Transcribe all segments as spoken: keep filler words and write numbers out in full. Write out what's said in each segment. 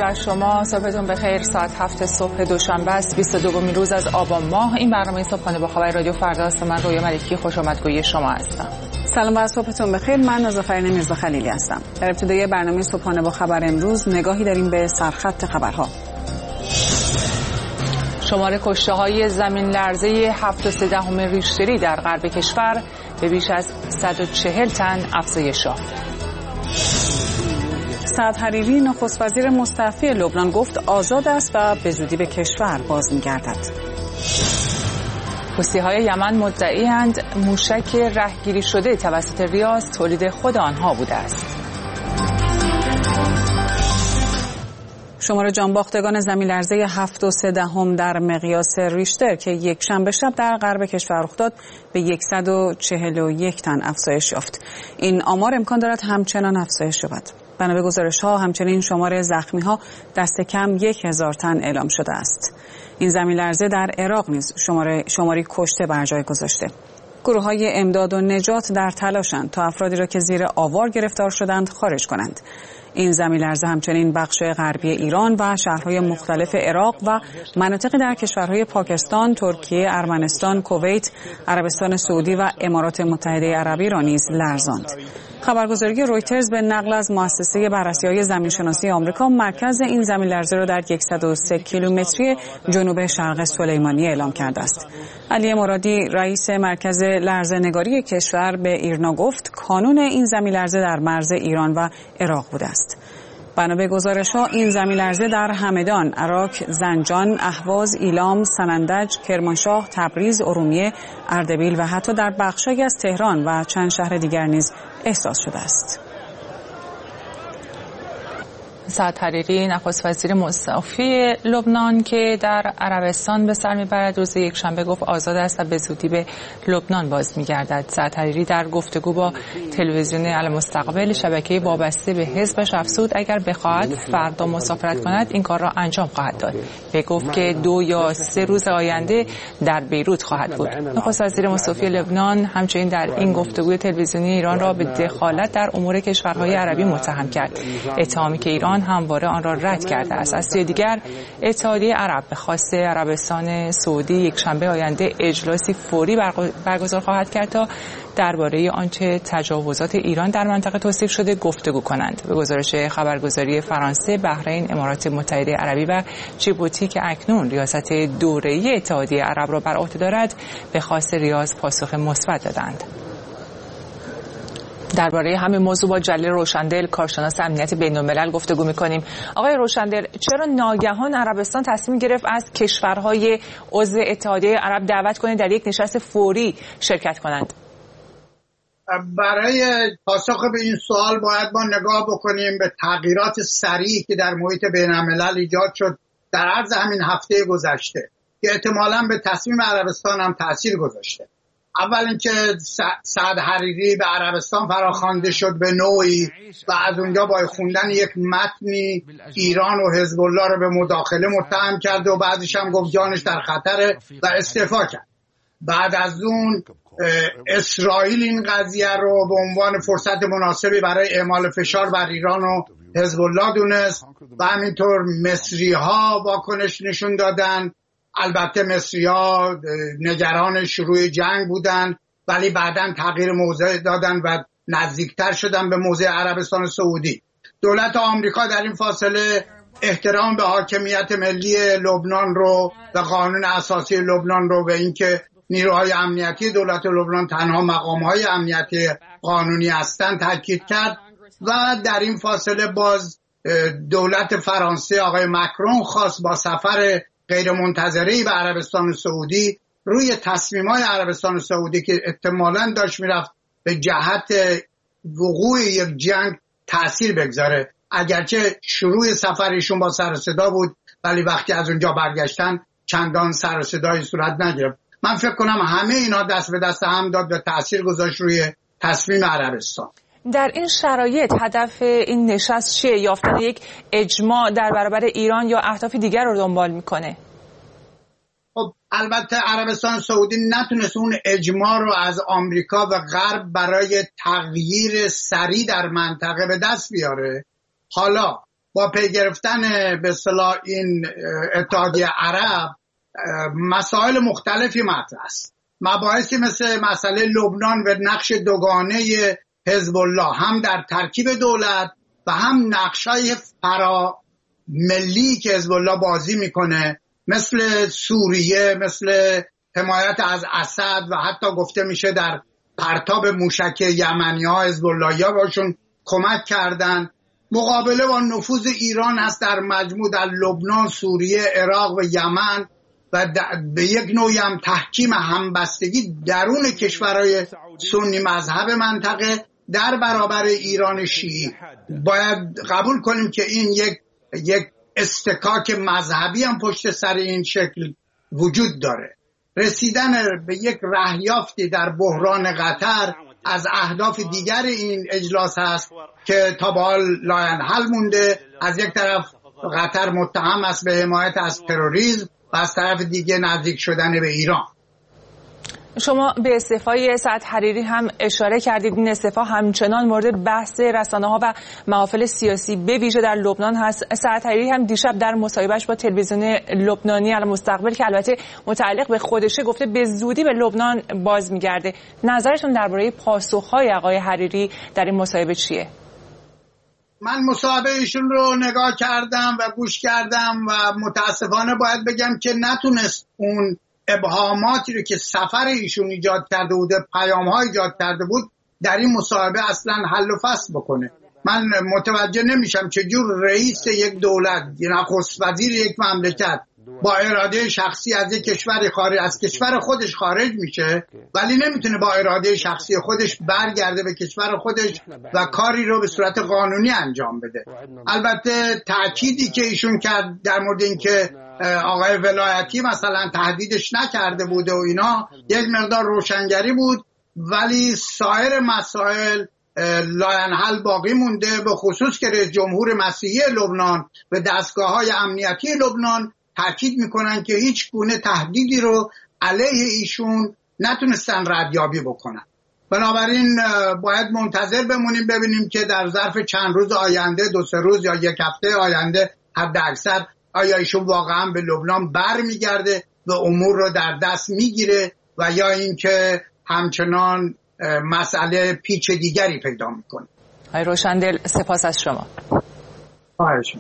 بر شما. صبحتون بخیر. ساعت هفت صبح دوشنبه است، بیست و دومین روز از آبان ماه. این برنامه صبحانه با خبر رادیو فردا است. من رویا ملکی خوش آمدگوی شما هستم. سلام و صبحتون بخیر. من نازافرین میرزا خلیلی هستم. در ابتدای برنامه صبحانه با خبر امروز نگاهی داریم به سرخط خبرها. شمار کشته‌های زمین لرزه هفت و سه دهم ریشتری در غرب کشور به بیش از صد و چهل تن افزایش یافت. سعد حریری نخست وزیر مستعفی لبنان گفت آزاد است و به زودی به کشور باز می‌گردد. حوثی‌های یمن مدعی‌اند موشک رهگیری شده توسط ریاض تولید خود آنها بوده است. شمار جانباختگان زمین لرزه هفت و سه دهم در مقیاس ریشتر که یک شنبه شب در غرب کشور رخ داد به صد و چهل و یک تن افزایش یافت. این آمار امکان دارد همچنان افزایش یابد. بنا به گزارش‌ها همچنین شمار زخمی‌ها دست کم یک هزار تن اعلام شده است. این زمین لرزه در عراق نیز شماره شماری کشته بر جای گذاشته. گروه‌های امداد و نجات در تلاشند تا افرادی را که زیر آوار گرفتار شدند خارج کنند. این زمین لرزه همچنین بخش غربی ایران و شهرهای مختلف عراق و مناطقی در کشورهای پاکستان، ترکیه، ارمنستان، کویت، عربستان سعودی و امارات متحده عربی را نیز لرزاند. خبرگزاری رویترز به نقل از مؤسسه بررسی‌های زمین‌شناسی آمریکا مرکز این زمین لرزه را در صد و سه کیلومتری جنوب شرق سلیمانی اعلام کرده است. علی مرادی رئیس مرکز لرزه‌نگاری کشور به ایرنا گفت کانون این زمین لرزه در مرز ایران و عراق بوده است. بنا به گزارش‌ها این زمین لرزه در همدان، عراق، زنجان، اهواز، ایلام، سنندج، کرمانشاه، تبریز، ارومیه، اردبیل و حتی در بخشی از تهران و چند شهر دیگر نیز احساس شده است. سعد حریری نخست وزیر مستعفی لبنان که در عربستان به سر میبرد روز یکشنبه گفت آزاد است و به زودی به لبنان باز میگردد. سعد حریری در گفتگو با تلویزیون المستقبل شبکه وابسته به حزبش افزود اگر بخواهد فردا مسافرت کند این کار را انجام خواهد داد. به گفت که دو یا سه روز آینده در بیروت خواهد بود. نخست وزیر مستعفی لبنان همچنین در این گفتگوی تلویزیونی ایران را به دخالت در امور کشورهای عربی متهم کرد. اتهامی که ایران همواره آن را رد کرده است. از سوی دیگر اتحادیه عرب به خواست عربستان سعودی یک شنبه آینده اجلاسی فوری برگزار خواهد کرد تا درباره آنچه تجاوزات ایران در منطقه توصیف شده گفتگو کنند. به گزارش خبرگزاری فرانسه، بحرین، امارات متحده عربی و جیبوتی که اکنون ریاست دوره‌ای اتحادیه عرب را بر عهده دارد به خواست ریاض پاسخ مثبت دادند. درباره همین موضوع با جلیل روشندل کارشناس امنیت بین‌الملل گفتگو می‌کنیم. آقای روشندل، چرا ناگهان عربستان تصمیم گرفت از کشورهای عضو اتحادیه عرب دعوت کنه در یک نشست فوری شرکت کنند؟ برای پاسخ به این سوال باید ما نگاه بکنیم به تغییرات سریعی که در محیط بین‌الملل ایجاد شد در عرض همین هفته گذشته که احتمالاً به تصمیم عربستان هم تأثیر گذاشته. اول اینکه سعد حریری به عربستان فراخوانده شد به نوعی و از اونجا با خوندن یک متنی ایران و حزب الله رو به مداخله متهم کرد و بعدش هم گفت جانش در خطره و استعفا کرد. بعد از اون اسرائیل این قضیه رو به عنوان فرصت مناسبی برای اعمال فشار بر ایران و حزب الله دونست و همینطور مصری ها واکنش نشون دادن. البته مصری‌ها نگران شروع جنگ بودن ولی بعداً تغییر موضع دادن و نزدیکتر شدن به موضع عربستان سعودی. دولت آمریکا در این فاصله احترام به حاکمیت ملی لبنان رو و قانون اساسی لبنان رو و اینکه نیروهای امنیتی دولت لبنان تنها مقام‌های امنیتی قانونی هستند تاکید کرد و در این فاصله باز دولت فرانسه آقای مکرون خواست با سفر غیر منتظره‌ای به عربستان سعودی روی تصمیم‌های عربستان سعودی که احتمالاً داشت می‌رفت به جهت وقوع یک جنگ تأثیر بگذاره. اگرچه شروع سفرشون با سر و صدا بود ولی وقتی از اونجا برگشتن چندان سر و صدایی صورت نگرفت. من فکر کنم همه اینا دست به دست هم داد و تأثیر گذاشت روی تصمیم عربستان. در این شرایط هدف این نشست چیه؟ یافتن یک اجماع در برابر ایران یا اهداف دیگر رو دنبال میکنه؟ خب البته عربستان سعودی نتونست اون اجماع رو از آمریکا و غرب برای تغییر سریع در منطقه به دست بیاره. حالا با پی گرفتن به اصطلاح این اتحادیه عرب مسائل مختلفی مطرح است. مباحثی مثل مسئله لبنان و نقش دوگانه حزب الله هم در ترکیب دولت و هم نقشای فرا ملی که حزب الله بازی میکنه، مثل سوریه، مثل حمایت از اسد و حتی گفته میشه در پرتاب موشک یمنی ها حزب اللهی ها باشون کمک کردن. مقابله با نفوذ ایران هست در مجموع در لبنان، سوریه، عراق و یمن و به یک نوعی هم تحکیم همبستگی درون کشورهای سنی مذهب منطقه در برابر ایران شیعی. باید قبول کنیم که این یک یک استکاک مذهبی هم پشت سر این شکل وجود داره. رسیدن به یک رهیافتی در بحران قطر از اهداف دیگر این اجلاس هست که تا به حال لاینحل مونده. از یک طرف قطر متهم است به حمایت از تروریسم و از طرف دیگه نزدیک شدن به ایران. شما به استعفای سعد حریری هم اشاره کردید. این استعفا همچنان مورد بحث رسانه‌ها و محافل سیاسی به ویژه در لبنان هست. سعد حریری هم دیشب در مصاحبهش با تلویزیون لبنانی المستقبل که البته متعلق به خودشه گفته به زودی به لبنان باز میگرده. نظرتون درباره پاسخ‌های آقای حریری در این مصاحبه چیه؟ من مصاحبه ایشون رو نگاه کردم و گوش کردم و متاسفانه باید بگم که نتونست اون ابهاماتی رو که سفر ایشون ایجاد کرده بوده، پیام‌ها ایجاد کرده بود، در این مصاحبه اصلا حل و فصل بکنه. من متوجه نمیشم چجور رئیس یک دولت، نخست وزیر یک مملکت با اراده شخصی از یک کشور خارج از کشور خودش خارج میشه ولی نمیتونه با اراده شخصی خودش برگرده به کشور خودش و کاری رو به صورت قانونی انجام بده. البته تأکیدی که ایشون کرد در مورد اینکه آقای ولایتی مثلا تهدیدش نکرده بوده و اینا یک مقدار روشنگری بود، ولی سایر مسائل لاینحل باقی مونده، به خصوص که رئیس جمهور مسیحی لبنان و دستگاه‌های امنیتی لبنان تاکید میکنن که هیچ گونه تهدیدی رو علیه ایشون نتونستن ردیابی بکنن. بنابراین باید منتظر بمونیم ببینیم که در ظرف چند روز آینده، دو سه روز یا یک هفته آینده حد اکثر، آیا ایشون واقعا به لبنان بر میگرده و امور رو در دست میگیره و یا اینکه همچنان مسئله پیچ دیگری پیدا میکنه. آقای روشندل سپاس از شما. خواهش.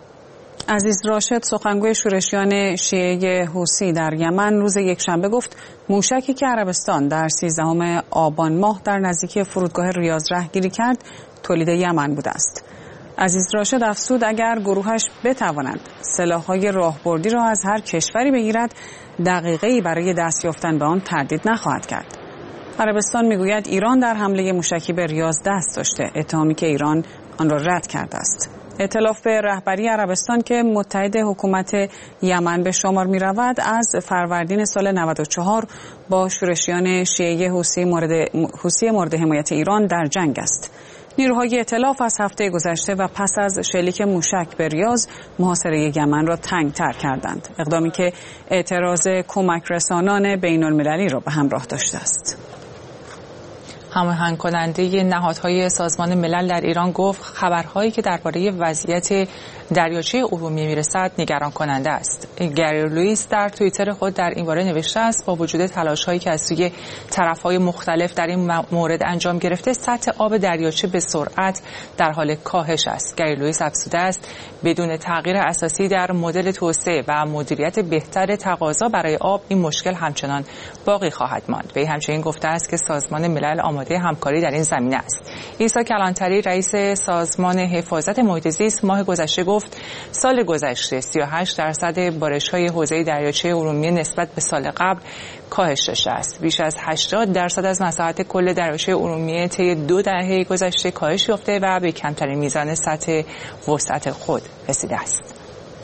عزیز راشد سخنگوی شورشیان شیعه حوثی در یمن روز یکشنبه گفت موشکی که عربستان در سیزدهم آبان ماه در نزدیکی فرودگاه ریاض رهگیری کرد تولید یمن بوده است. عزیز راشد افزود اگر گروهش بتواند سلاح‌های راهبردی را از هر کشوری بگیرد دقیقه‌ای برای دست یافتن به آن تردید نخواهد کرد. عربستان میگوید ایران در حمله موشکی به ریاض دست داشته، اتهامی که ایران آن را رد کرده است. ائتلاف رهبری عربستان که متحد حکومت یمن به شمار می رود از فروردین سال نود و چهار با شورشیان شیعه حوثی مورد حوثی مورد حمایت ایران در جنگ است. نیروهای ائتلاف از هفته گذشته و پس از شلیک موشک به ریاض محاصره یمن را تنگ‌تر کردند، اقدامی که اعتراض کمک رسانان بین المللی را به همراه داشته است. هماهنگ کننده نهادهای سازمان ملل در ایران گفت خبرهایی که درباره وضعیت دریاچه ارومیه میرسد نگران کننده است. گری لوئیس در توییتر خود در این باره نوشته است با وجود تلاش‌هایی که از سوی طرف‌های مختلف در این مورد انجام گرفته، سطح آب دریاچه به سرعت در حال کاهش است. گری لوئیس افزوده است بدون تغییر اساسی در مدل توسعه و مدیریت بهتر تقاضا برای آب این مشکل همچنان باقی خواهد ماند. وی همچنین گفته است که سازمان ملل آماده همکاری در این زمینه است. عیسی کلانتری رئیس سازمان حفاظت محیط زیست ماه گذشته گفت سال گذشته سی و هشت درصد بارش‌های حوزه دریاچه ارومیه نسبت به سال قبل کاهش داشته است. بیش از هشتاد درصد از مساحت کل دریاچه ارومیه طی دو دهه گذشته کاهش یافته و به کمترین میزان سطح وسعت خود رسیده است.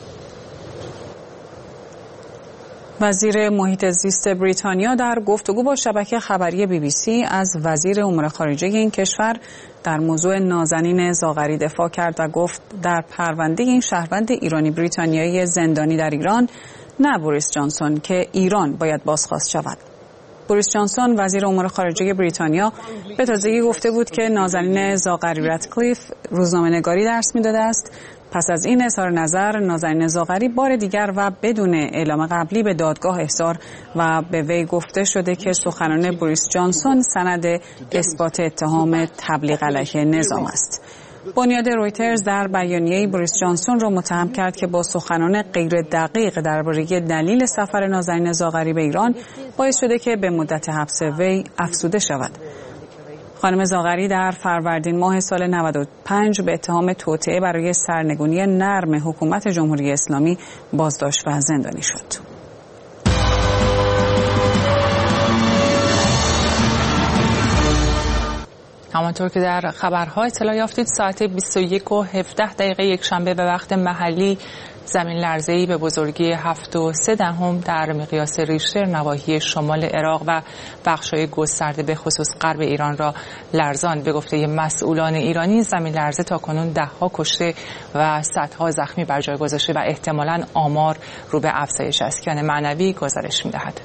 وزیر محیط زیست بریتانیا در گفتگو با شبکه خبری بی بی سی از وزیر امور خارجه این کشور در موضوع نازنین زاغری دفاع کرد و گفت در پرونده این شهروند ایرانی بریتانیایی زندانی در ایران نه بوریس جانسون که ایران باید بازخواست شود. بوریس جانسون وزیر امور خارجه بریتانیا به تازگی گفته بود که نازنین زاغری رتکلیف روزنامه‌نگاری درس می‌داده است پس از این اظهار نظر، نازنین زاغری بار دیگر و بدون اعلام قبلی به دادگاه احضار و به وی گفته شده که سخنان بوریس جانسون سند اثبات اتهام تبلیغ علیه نظام است. بنیاد رویترز در بیانیه بوریس جانسون را متهم کرد که با سخنان غیر دقیق درباره دلیل سفر نازنین زاغری به ایران باعث شده که به مدت حبس وی افزوده شود. خانم زاغری در فروردین ماه سال نود و پنج به اتهام توطئه برای سرنگونی نرم حکومت جمهوری اسلامی بازداشت و زندانی شد. همانطور که در خبرها اطلاع یافتید، ساعت بیست و یک و هفده دقیقه یک شنبه به وقت محلی زمین لرزه‌ای به بزرگی هفت و سه دهم در مقیاس ریشتر نواحی شمال عراق و بخش‌های گسترده به خصوص غرب ایران را لرزاند. به گفته مسئولان ایرانی، زمین لرزه تاکنون ده‌ها کشته و صدها زخمی بر جای گذاشته و احتمالاً آمار رو به افزایش است. کیان معنوی گزارش می‌دهد.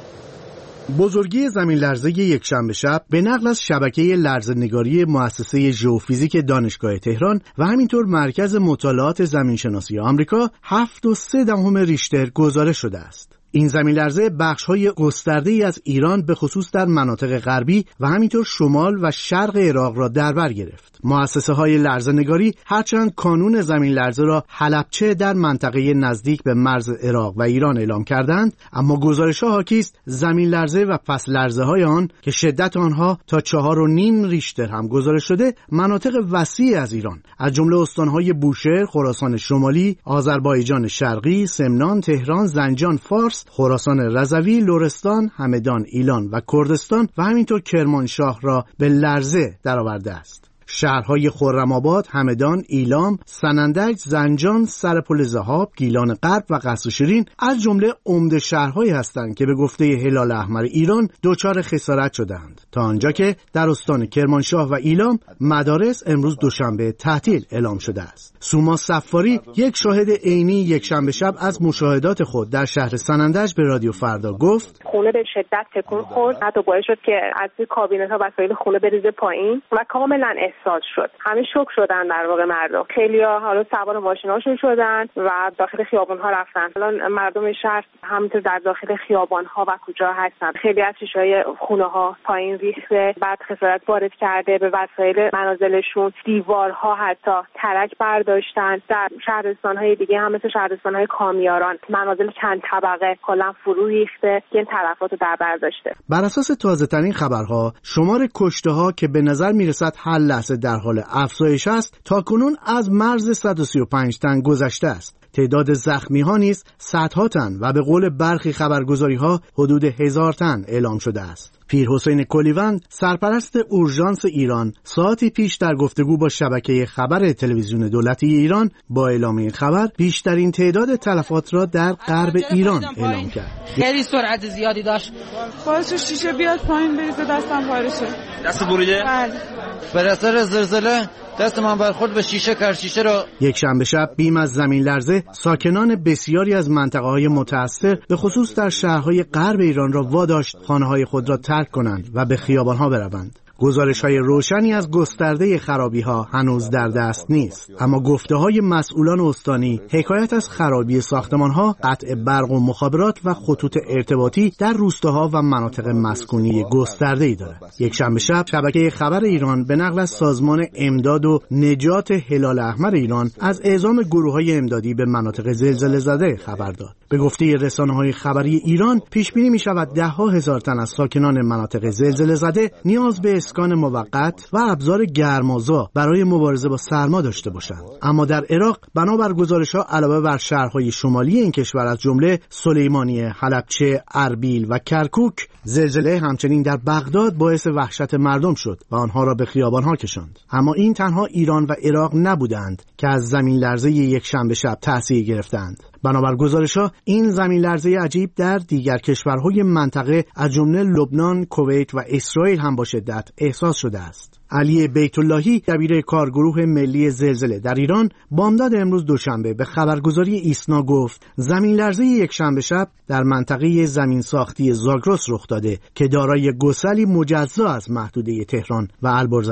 بزرگی زمین لرزه یک شنبه شب به نقل از شبکه لرزه‌نگاری مؤسسه ژئوفیزیک دانشگاه تهران و همینطور مرکز مطالعات زمینشناسی آمریکا هفت و سه دهم ریشتر گزارش شده است. این زمین لرزه بخش‌های گسترده‌ای از ایران به خصوص در مناطق غربی و همینطور شمال و شرق عراق را در بر گرفت. مؤسسه‌های لرزه‌نگاری هرچند کانون زمین لرزه را حلبچه در منطقه نزدیک به مرز عراق و ایران اعلام کردند، اما گزارش‌ها حاکی است زمین لرزه و پس لرزه‌های آن که شدت آنها تا چهار و نیم ریشتر هم گزارش شده، مناطق وسیعی از ایران از جمله استان‌های بوشهر، خراسان شمالی، آذربایجان شرقی، سمنان، تهران، زنجان، فارس، خراسان رضوی، لرستان، همدان، ایلان و کردستان و همینطور کرمانشاه را به لرزه درآورده است. شهرهای خرم‌آباد، همدان، ایلام، سنندج، زنجان، سرپل ذهاب، گیلان غرب و قصر شیرین از جمله عمده شهرهایی هستند که به گفته هلال احمر ایران دچار خسارت شدند، تا آنجا که در استان کرمانشاه و ایلام مدارس امروز دوشنبه تعطیل اعلام شده است. سوما صفاری، یک شاهد عینی یک شنبه شب از مشاهدات خود در شهر سنندج به رادیو فردا گفت: خونه به شدت تکون خورد، حتی باعث شد که از کابینت‌ها وسایل خونه بریزه پایین و کاملا احساس شد. همه شوک شدن در واقع مردم. خیلی‌ها حالا سوار ماشیناشون شدن و داخل خیابان‌ها رفتن. الان مردم شهر همینطور در داخل خیابان‌ها و کوچه‌ها هستن. خیلی از شیشه‌های خونه‌ها پایین ریخته، بعد خسارت وارد کرده به وسایل منازلشون، دیوارها حتی ترک برداشتن. در شهرستان‌های دیگه هم مثل شهرستان‌های کامیاران منازل چند طبقه کلا فرو ریخته که این تلفات رو در بر داشته. بر اساس تازه‌ترین خبرها، شمار کشته‌ها که به نظر می‌رسد هر لحظه در حال افزایش است، تاکنون از مرز صد و سی و پنج تن گذشته است. تعداد زخمی ها نیز صدها تن و به قول برخی خبرگزاری ها حدود هزار تن اعلام شده است. پیر حسین کلیوند، سرپرست اورژانس ایران، ساعتی پیش در گفتگو با شبکه خبر تلویزیون دولتی ایران با اعلام این خبر بیشترین تعداد تلفات را در غرب ایران اعلام کرد. خیلی سرعت زیادی داشت. باعث شیشه بیاد پایین بریزه، دستم پاره شد. دست بریده؟ بله. بر اثر زلزله دست من برخورد به شیشه کرد. شیشه را یک شنبه شب بیم از زمین لرزه ساکنان بسیاری از منطقه‌های متأثر به خصوص در شهرهای غرب ایران را واداشت خانه‌های خود را ترک کنند و به خیابان‌ها بروند. گزارش‌های روشنی از گسترده خرابی‌ها هنوز در دست نیست، اما گفته‌های مسئولان استانی حکایت از خرابی ساختمان‌ها، قطع برق و مخابرات و خطوط ارتباطی در روستاها و مناطق مسکونی گسترده‌ای دارد. یک شنبه شب شبکه خبر ایران به نقل از سازمان امداد و نجات هلال احمر ایران از اعزام گروه‌های امدادی به مناطق زلزله زده خبر داد. به گفته رسانه‌های خبری ایران، پیش‌بینی می‌شود ده‌ها هزار تن از ساکنان مناطق زلزله زده نیاز به اسکان موقت و ابزار گرمازا برای مبارزه با سرما داشته باشند. اما در عراق بنابر گزارش‌ها علاوه بر شهرهای شمالی این کشور از جمله سلیمانیه، حلبچه، اربیل و کرکوک، زلزله همچنین در بغداد باعث وحشت مردم شد و آنها را به خیابان‌ها کشاند. اما این تنها ایران و عراق نبودند که از زمین لرزه یک شنبه شب تأثیر گرفتند. بنابر گزارش‌ها این زمین لرزه عجیب در دیگر کشورهای منطقه از جمله لبنان، کویت و اسرائیل هم با شدت احساس شده است. علی بیت اللهی، دبیر کارگروه ملی زلزله در ایران، بامداد امروز دوشنبه به خبرگزاری ایسنا گفت زمین لرزه یک شنبه شب در منطقه زمین ساختی زاگرس رخ داده که دارای گسلی مجزا از محدوده تهران و البرز است.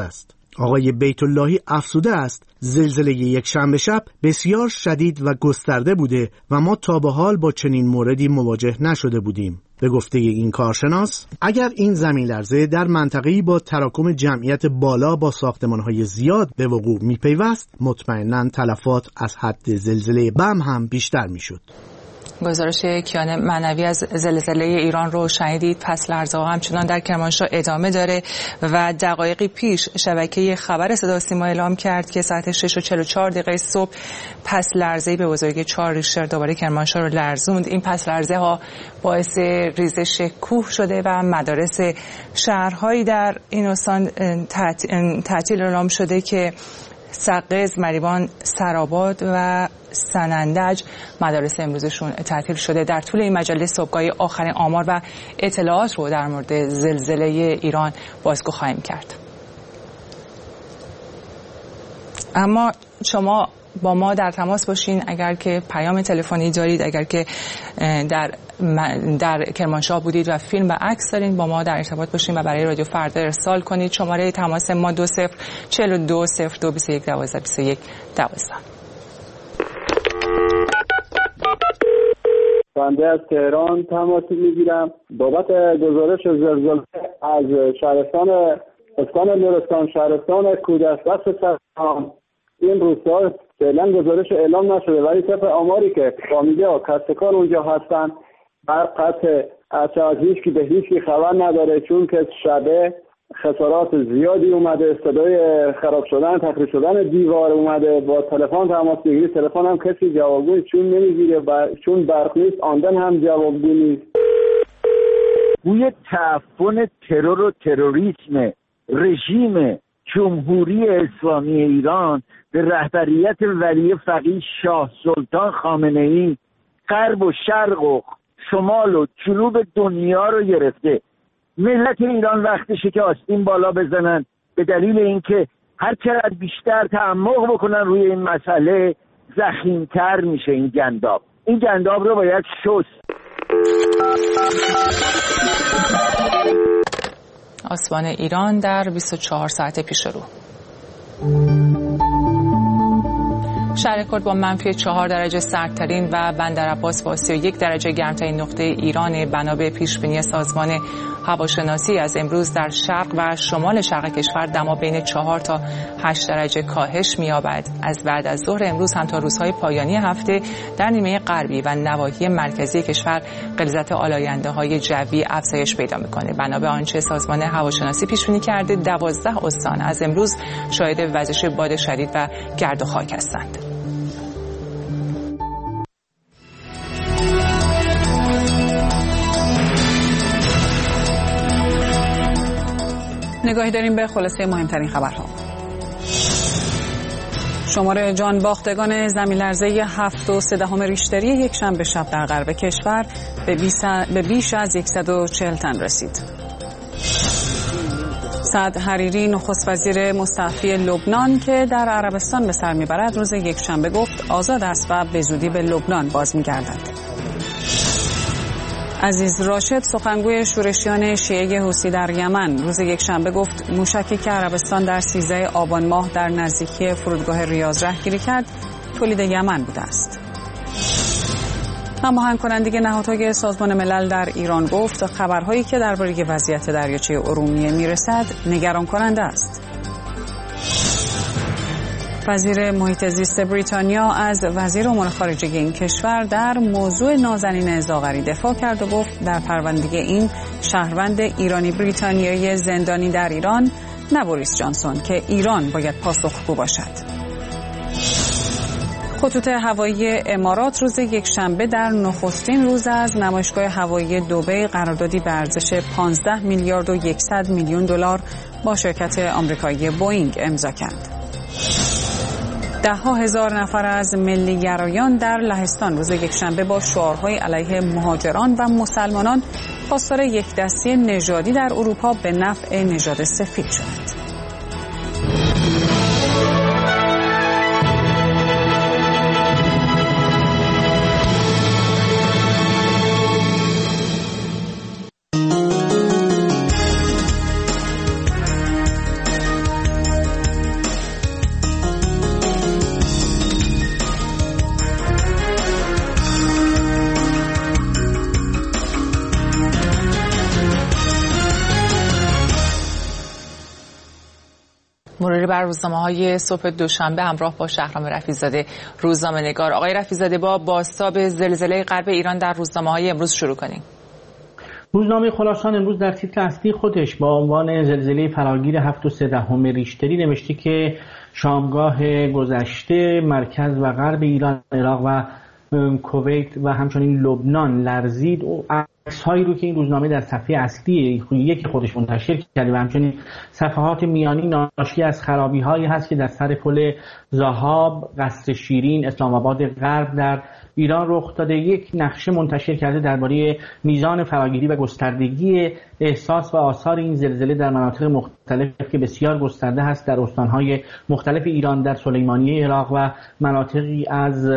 آقای بیت اللهی افزوده است زلزله یک شنبه شب بسیار شدید و گسترده بوده و ما تا به حال با چنین موردی مواجه نشده بودیم. به گفته این کارشناس، اگر این زمین لرزه در منطقه‌ای با تراکم جمعیت بالا با ساختمان‌های زیاد به وقوع می‌پیوست، مطمئناً تلفات از حد زلزله بم هم بیشتر می‌شد. گزارش کیان معنوی از زلزله ایران رو شنیدید. پس لرزه‌ها همچنان در کرمانشاه ادامه داره و دقایقی پیش شبکه خبر صدا و سیما اعلام کرد که ساعت شش و چهل و چهار دقیقه صبح پس لرزه‌ای به بزرگی چهار ریشتر دوباره کرمانشاه رو لرزوند. این پس لرزه‌ها باعث ریزش کوه شده و مدارس شهرهایی در این استان تعطیل اعلام شده که سقز، مریوان، سرآباد و سنندج مدارس امروزشون تعطیل شده. در طول این مجله صبحگاهی آخرین آمار و اطلاعات رو در مورد زلزله ایران بازگو خواهیم کرد. اما شما با ما در تماس باشین اگر که پیام تلفنی دارید، اگر که در در کرمانشاه بودید و فیلم و عکس دارین با ما در ارتباط باشین و برای رادیو فردا ارسال کنید. شماره تماس ما دو صفر چهل و دو صفر دو بیست و یک دوازده بیست و یک دوازده. بنده از تهران تماس میگیرم بابت گزارش زلزله از شهرستان استان لرستان، شهرستان کودربست سرسام. این روزها فعلا گزارش اعلام نشده ولی طبق آماری که فامیلی ها کسب کار اونجا هستن بر قطع از هیچ کی به هیچ کی خبر نداره، چون که شبه خسارات زیادی اومده، صدای خراب شدن، تخریب شدن دیوار اومده. با تلفن تماس بگیری تلفن هم کسی جوابگوی چون نمیگیره، چون برق نیست آندن هم جوابگو نیست. بوی تعفن ترور و تروریسم رژیم جمهوری اسلامی ایران به رهبریت ولی فقیه شاه سلطان خامنه ای غرب و شرق و شمال و جنوب دنیا رو گرفته. ملت ایران وقتشه که آستین بالا بزنن، به دلیل اینکه هر چقدر بیشتر تعمق بکنن روی این مسئله ضخیم‌تر میشه این گنداب. این گنداب رو باید شست. آسمان ایران در بیست و چهار ساعت پیش رو. شهر کرد با منفی چهار درجه سردترین و بندر عباس با سی و یک درجه گرمترین نقطه ایران بنا به پیشبینی سازمان هواشناسی از امروز در شرق و شمال شرق کشور دما بین چهار تا هشت درجه کاهش می‌یابد. از بعد از ظهر امروز هم تا روزهای پایانی هفته در نیمه غربی و نواحی مرکزی کشور غلظت آلاینده‌های جوی افزایش پیدا می‌کنه. بنا به آنچه سازمان هواشناسی پیش‌بینی کرده دوازده استان از امروز شاهد وزش باد شدید و گرد و خاک هستند. نگاهی داریم به خلاصه مهمترین خبرها. شمار جان باختگان زمین لرزه هفت و سه دهم ریشتری یک شنبه شب در غرب کشور به بیش از صد و چهل تن رسید. سعد حریری نخست وزیر مستعفی لبنان که در عربستان به سر میبرد روز یک شنبه گفت آزاد است و به زودی به لبنان باز میگردد. عزیز راشد سخنگوی شورشیان شیعه حوثی در یمن روز یک شنبه گفت موشکی که عربستان در سیزده آبان ماه در نزدیکی فرودگاه ریاض رهگیری کرد تولید یمن بوده است. هماهنگ کننده نهادهای سازمان ملل در ایران گفت خبرهایی که درباره وضعیت دریاچه ارومیه میرسد نگران کننده است. وزیر محیط زیست بریتانیا از وزیر امور خارجه این کشور در موضوع نازنین زاغری دفاع کرد و گفت در پرونده این شهروند ایرانی بریتانیایی زندانی در ایران نه بوریس جانسون که ایران باید پاسخگو باشد. خطوط هوایی امارات روز یک شنبه در نخستین روز از نمایشگاه هوایی دبی قراردادی به ارزش پانزده میلیارد و صد میلیون دلار با شرکت آمریکایی بوئینگ امضا کرد. ده ها هزار نفر از ملی گرایان در لهستان روز یکشنبه با شعارهای علیه مهاجران و مسلمانان خواستار یک دستی نژادی در اروپا به نفع نژاد سفید شدند. مروری بر روزنامه‌های صبح دوشنبه همراه با شهرام رفیع‌زاده روزنامه‌نگار. آقای رفیع‌زاده، با بازتاب زلزله غرب ایران در روزنامه‌های امروز شروع کنیم. روزنامه خراسان امروز در تیتر اصلی خودش با عنوان زلزله فراگیر هفت و سه دهم ریشتری نوشته که شامگاه گذشته مرکز و غرب ایران، عراق و کویت و همچنین لبنان لرزید. و عکس‌هایی رو که این روزنامه در صفحه اصلی یکی خودش منتشر کرده و همچنین صفحات میانی ناشی از خرابی‌هایی هست که در سر پل ذهاب، قصر شیرین، اسلام آباد غرب در ایران رخ داده. یک نقشه منتشر کرده درباره میزان فراگیری و گستردگی احساس و آثار این زلزله در مناطق مختلف که بسیار گسترده هست در استان‌های مختلف ایران، در سلیمانیه عراق و مناطقی از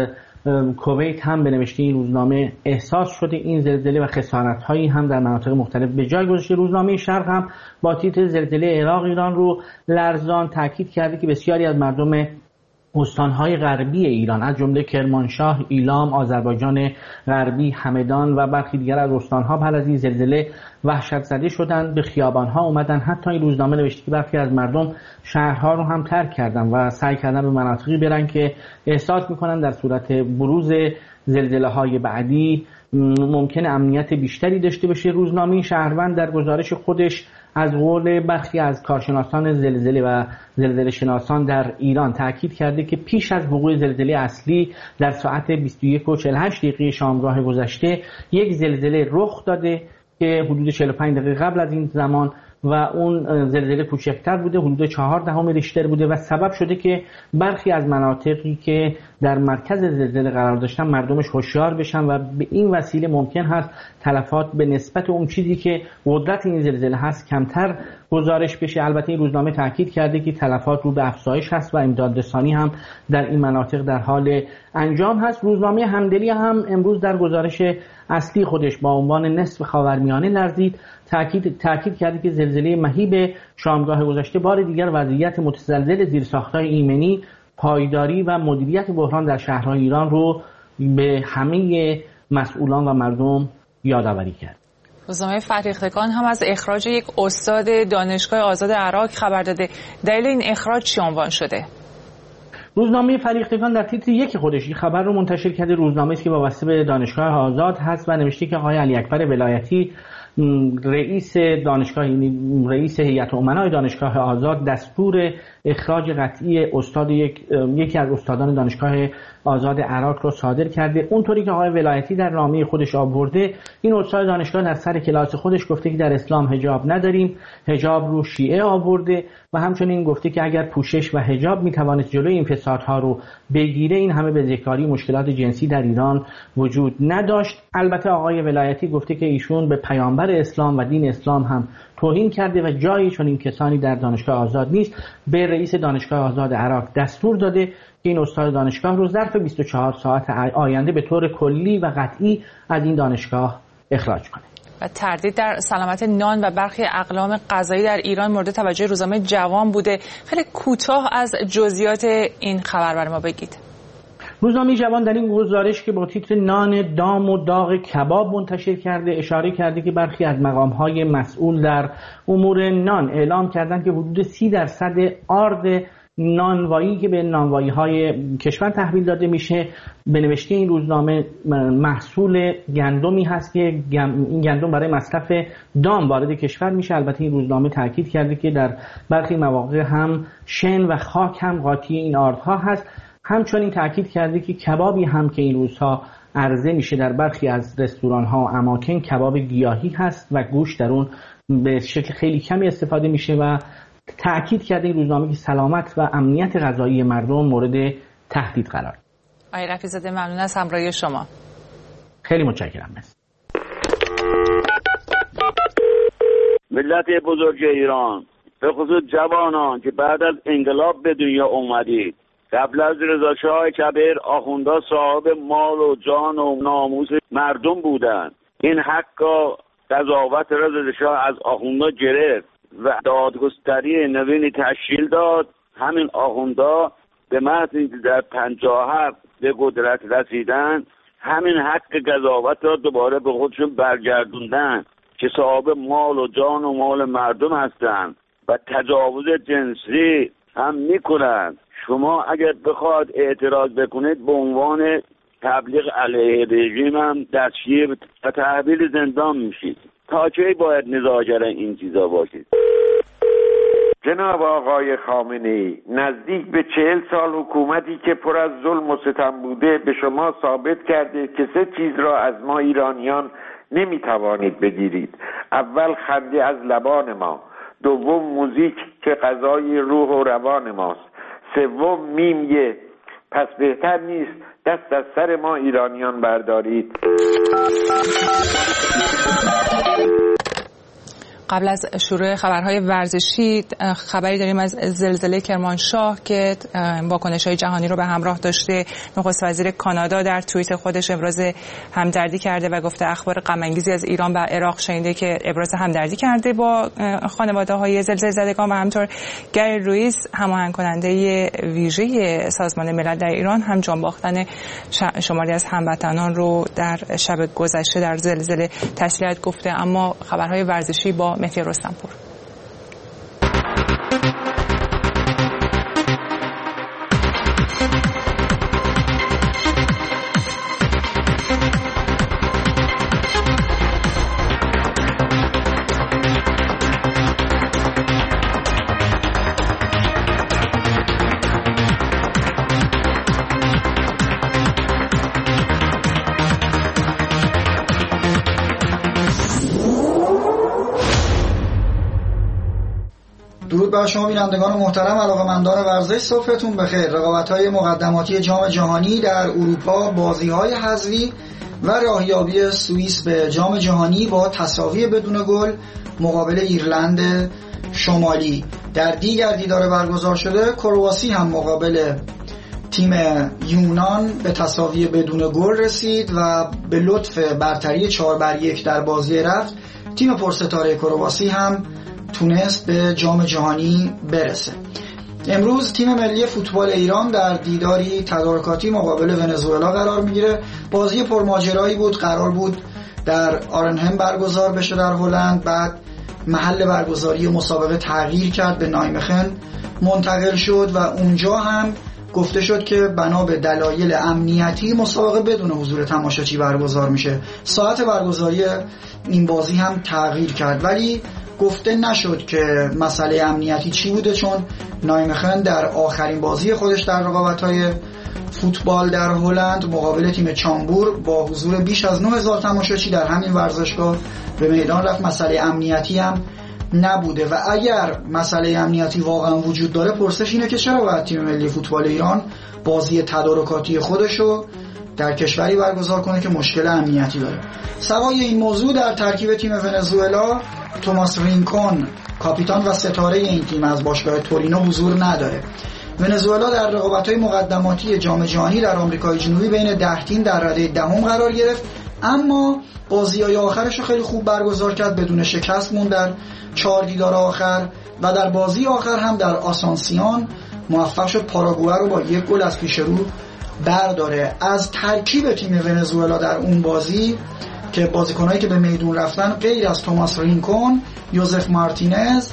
کویت هم به نوشته این روزنامه احساس شده این زلزله و خسارت‌هایی هم در مناطق مختلف به جای گذاشته. روزنامه شرق هم با تیتر زلزله عراق ایران رو لرزان تاکید کرده که بسیاری از مردم استان‌های غربی ایران از جمله کرمانشاه، ایلام، آذربایجان غربی، همدان و برخی دیگر از استان‌ها بعد از این زلزله وحشت زده شدند، به خیابان‌ها اومدن. حتی این روزنامه نوشته که برخی از مردم شهرها رو هم ترک کردن و سعی کردن به مناطقی برن که احساس می‌کنن در صورت بروز زلزله‌های بعدی ممکن امنیت بیشتری داشته باشه. روزنامه شهروند در گزارش خودش از قول برخی از کارشناسان زلزله و زلزله شناسان در ایران تاکید کرده که پیش از وقوع زلزله اصلی در ساعت بیست و یک و چهل و هشت دقیقه شامگاه گذشته یک زلزله رخ داده که حدود چهل و پنج دقیقه قبل از این زمان و اون زلزله کوچکتر بوده، حدود چهار دهم ریشتر بوده و سبب شده که برخی از مناطقی که در مرکز زلزله قرار داشتن مردمش هوشیار بشن و به این وسیله ممکن هست تلفات به نسبت اون چیزی که قدرت این زلزله هست کمتر گزارش بشه. البته این روزنامه تاکید کرده که تلفات رو به افزایش هست و امدادرسانی هم در این مناطق در حال انجام هست. روزنامه همدلی هم امروز در گزارش اصلی خودش با عنوان نصف خاورمیانه لرزید تاکید تاکید کرده که زلزله مهیب شامگاه گذشته بار دیگر وضعیت متزلزل زیرساخت‌های ایمنی، پایداری و مدیریت بحران در شهرهای ایران رو به همه مسئولان و مردم یادآوری کرد. روزنامه فرهیختگان هم از اخراج یک استاد دانشگاه آزاد عراق خبر داده. دلیل این اخراج چی عنوان شده؟ روزنامه فرهیختگان در تیتر یک خودش خبر رو منتشر کرده. روزنامه‌ای است که وابسته به دانشگاه آزاد هست و نوشته که آقای علی اکبر ولایتی رئیس دانشگاه رئیس هیئت امنای دانشگاه آزاد دستور اخراج قطعی استاد یک یکی از استادان دانشگاه آزاد عراق رو صادر کرده. اونطوری که آقای ولایتی در نامه خودش آورده، این استاد دانشگاه در سر کلاس خودش گفته که در اسلام حجاب نداریم، حجاب رو شیعه آورده و همچنین گفته که اگر پوشش و حجاب میتوانست جلوی این فسادها رو بگیره این همه به ذکراری مشکلات جنسی در ایران وجود نداشت. البته آقای ولایتی گفته که ایشون به پیامبر اسلام و دین اسلام هم توهین کرده و جایی چون این کسانی در دانشگاه آزاد نیست. به رئیس دانشگاه آزاد عراق دستور داده که این استاد دانشگاه رو ظرف بیست و چهار ساعت آینده به طور کلی و قطعی از این دانشگاه اخراج کنه. و تردید در سلامت نان و برخی اقلام غذایی در ایران مورد توجه روزنامه جوان بوده. خیلی کوتاه از جزئیات این خبر برای ما بگید. روزنامه جوان در این گزارش که با تیتر نان دام و داغ کباب منتشر کرده اشاره کرده که برخی از مقام‌های مسئول در امور نان اعلام کردند که حدود سی درصد آرد نانوایی که به نانوایی‌های کشور تحویل داده میشه به نوشته این روزنامه محصول گندمی هست که این گندم برای مصرف دام وارد کشور میشه. البته این روزنامه تاکید کرده که در برخی مواقع هم شن و خاک هم قاطی این آردها هست. همچنین تاکید کرده که کبابی هم که این روزها عرضه میشه در برخی از رستوران‌ها و اماکن کباب گیاهی هست و گوشت در اون به شکل خیلی کمی استفاده میشه و تأکید کرده این روزنامه که سلامت و امنیت غذایی مردم مورد تهدید قرار. آقای رفیع‌زاده ممنون از همراهی شما. خیلی متشکرم. ملت بزرگ ایران، به خصوص جوانان که بعد از انقلاب به دنیا اومدید، قبل از رضا شاه کبیر آخوندا صاحب مال و جان و ناموس مردم بودند. این حق و قضاوت رضا شاه از آخوندا گرفت و دادگستری نوینی تشکیل داد. همین آخوندا به محض اینکه در پنجاه و هفت به قدرت رسیدن همین حق قضاوت را دوباره به خودشون برگردوندن که صاحب مال و جان و مال مردم هستند و تجاوز جنسی هم میکنن. شما اگر بخواد اعتراض بکنید به عنوان تبلیغ علیه رژیم هم دستگیر و تحویل زندان میشید. تا کی باید نظارگر این چیزا باشید؟ جناب آقای خامنه‌ای، نزدیک به چهل سال حکومتی که پر از ظلم و ستم بوده به شما ثابت کرده که سه چیز را از ما ایرانیان نمیتوانید بگیرید. اول خنده از لبان ما، دوم موزیک که غذای روح و روان ماست، سوم میمیه. پس بهتر نیست دست از سر ما ایرانیان بردارید. قبل از شروع خبرهای ورزشی خبری داریم از زلزله کرمانشاه که واکنش‌های جهانی رو به همراه داشته. نخست وزیر کانادا در توییت خودش ابراز همدردی کرده و گفته اخبار غم‌انگیزی از ایران و عراق شنیده که ابراز همدردی کرده با خانواده‌های زلزله زدگان و همینطور گری رویس هماهنگ کننده ویژه سازمان ملل در ایران هم جان باختن شماری از هموطنان رو در شب گذشته در زلزله تسلیت گفته. اما خبرهای ورزشی با مهدی رستمپور. درود بر شما بینندگان محترم، علاقه‌مندان ورزش، صبحتون بخیر. رقابت‌های مقدماتی جام جهانی در اروپا، بازی‌های حذفی و راهیابی سوئیس به جام جهانی با تساوی بدون گل مقابل ایرلند شمالی. در دیگر دیدار برگزار شده کرواسی هم مقابل تیم یونان به تساوی بدون گل رسید و به لطف برتری چهار بر یک در بازی رفت تیم پرستاره کرواسی هم تونست به جام جهانی برسه. امروز تیم ملی فوتبال ایران در دیداری تدارکاتی مقابل ونزوئلا قرار میگیره. بازی پرماجرایی بود، قرار بود در آرنهم برگزار بشه در هلند، بعد محل برگزاری مسابقه تغییر کرد، به نایمخن منتقل شد و اونجا هم گفته شد که بنا به دلایل امنیتی مسابقه بدون حضور تماشاچی برگزار میشه. ساعت برگزاری این بازی هم تغییر کرد، ولی گفته نشد که مسئله امنیتی چی بوده، چون نایمخن در آخرین بازی خودش در رقابت‌های فوتبال در هلند مقابل تیم چامبور با حضور بیش از نه هزار تماشاچی در همین ورزشگاه به میدان رفت. مسئله امنیتی هم نبوده و اگر مسئله امنیتی واقعا وجود داره، پرسش اینه که چرا باید تیم ملی فوتبال ایران بازی تدارکاتی خودشو در کشوری برگزار کنه که مشکل امنیتی داره. سوای این موضوع در ترکیب تیم ونزوئلا توماس رینکون کاپیتان و ستاره این تیم از باشگاه تورینو حضور نداره. ونزوئلا در رقابت‌های مقدماتی جام جهانی در آمریکای جنوبی بین ده تیم در رده دهم قرار گرفت، اما بازی‌های آخرش رو خیلی خوب برگزار کرد، بدون شکست موند در چهار دیدار آخر و در بازی آخر هم در آسانسیون موفق شد پاراگوئه رو با یک گل از پیش رو برداره. از ترکیب تیم ونزوئلا در اون بازی که بازیکنایی که به میدون رفتن غیر از توماس رینکون، یوزف مارتینز،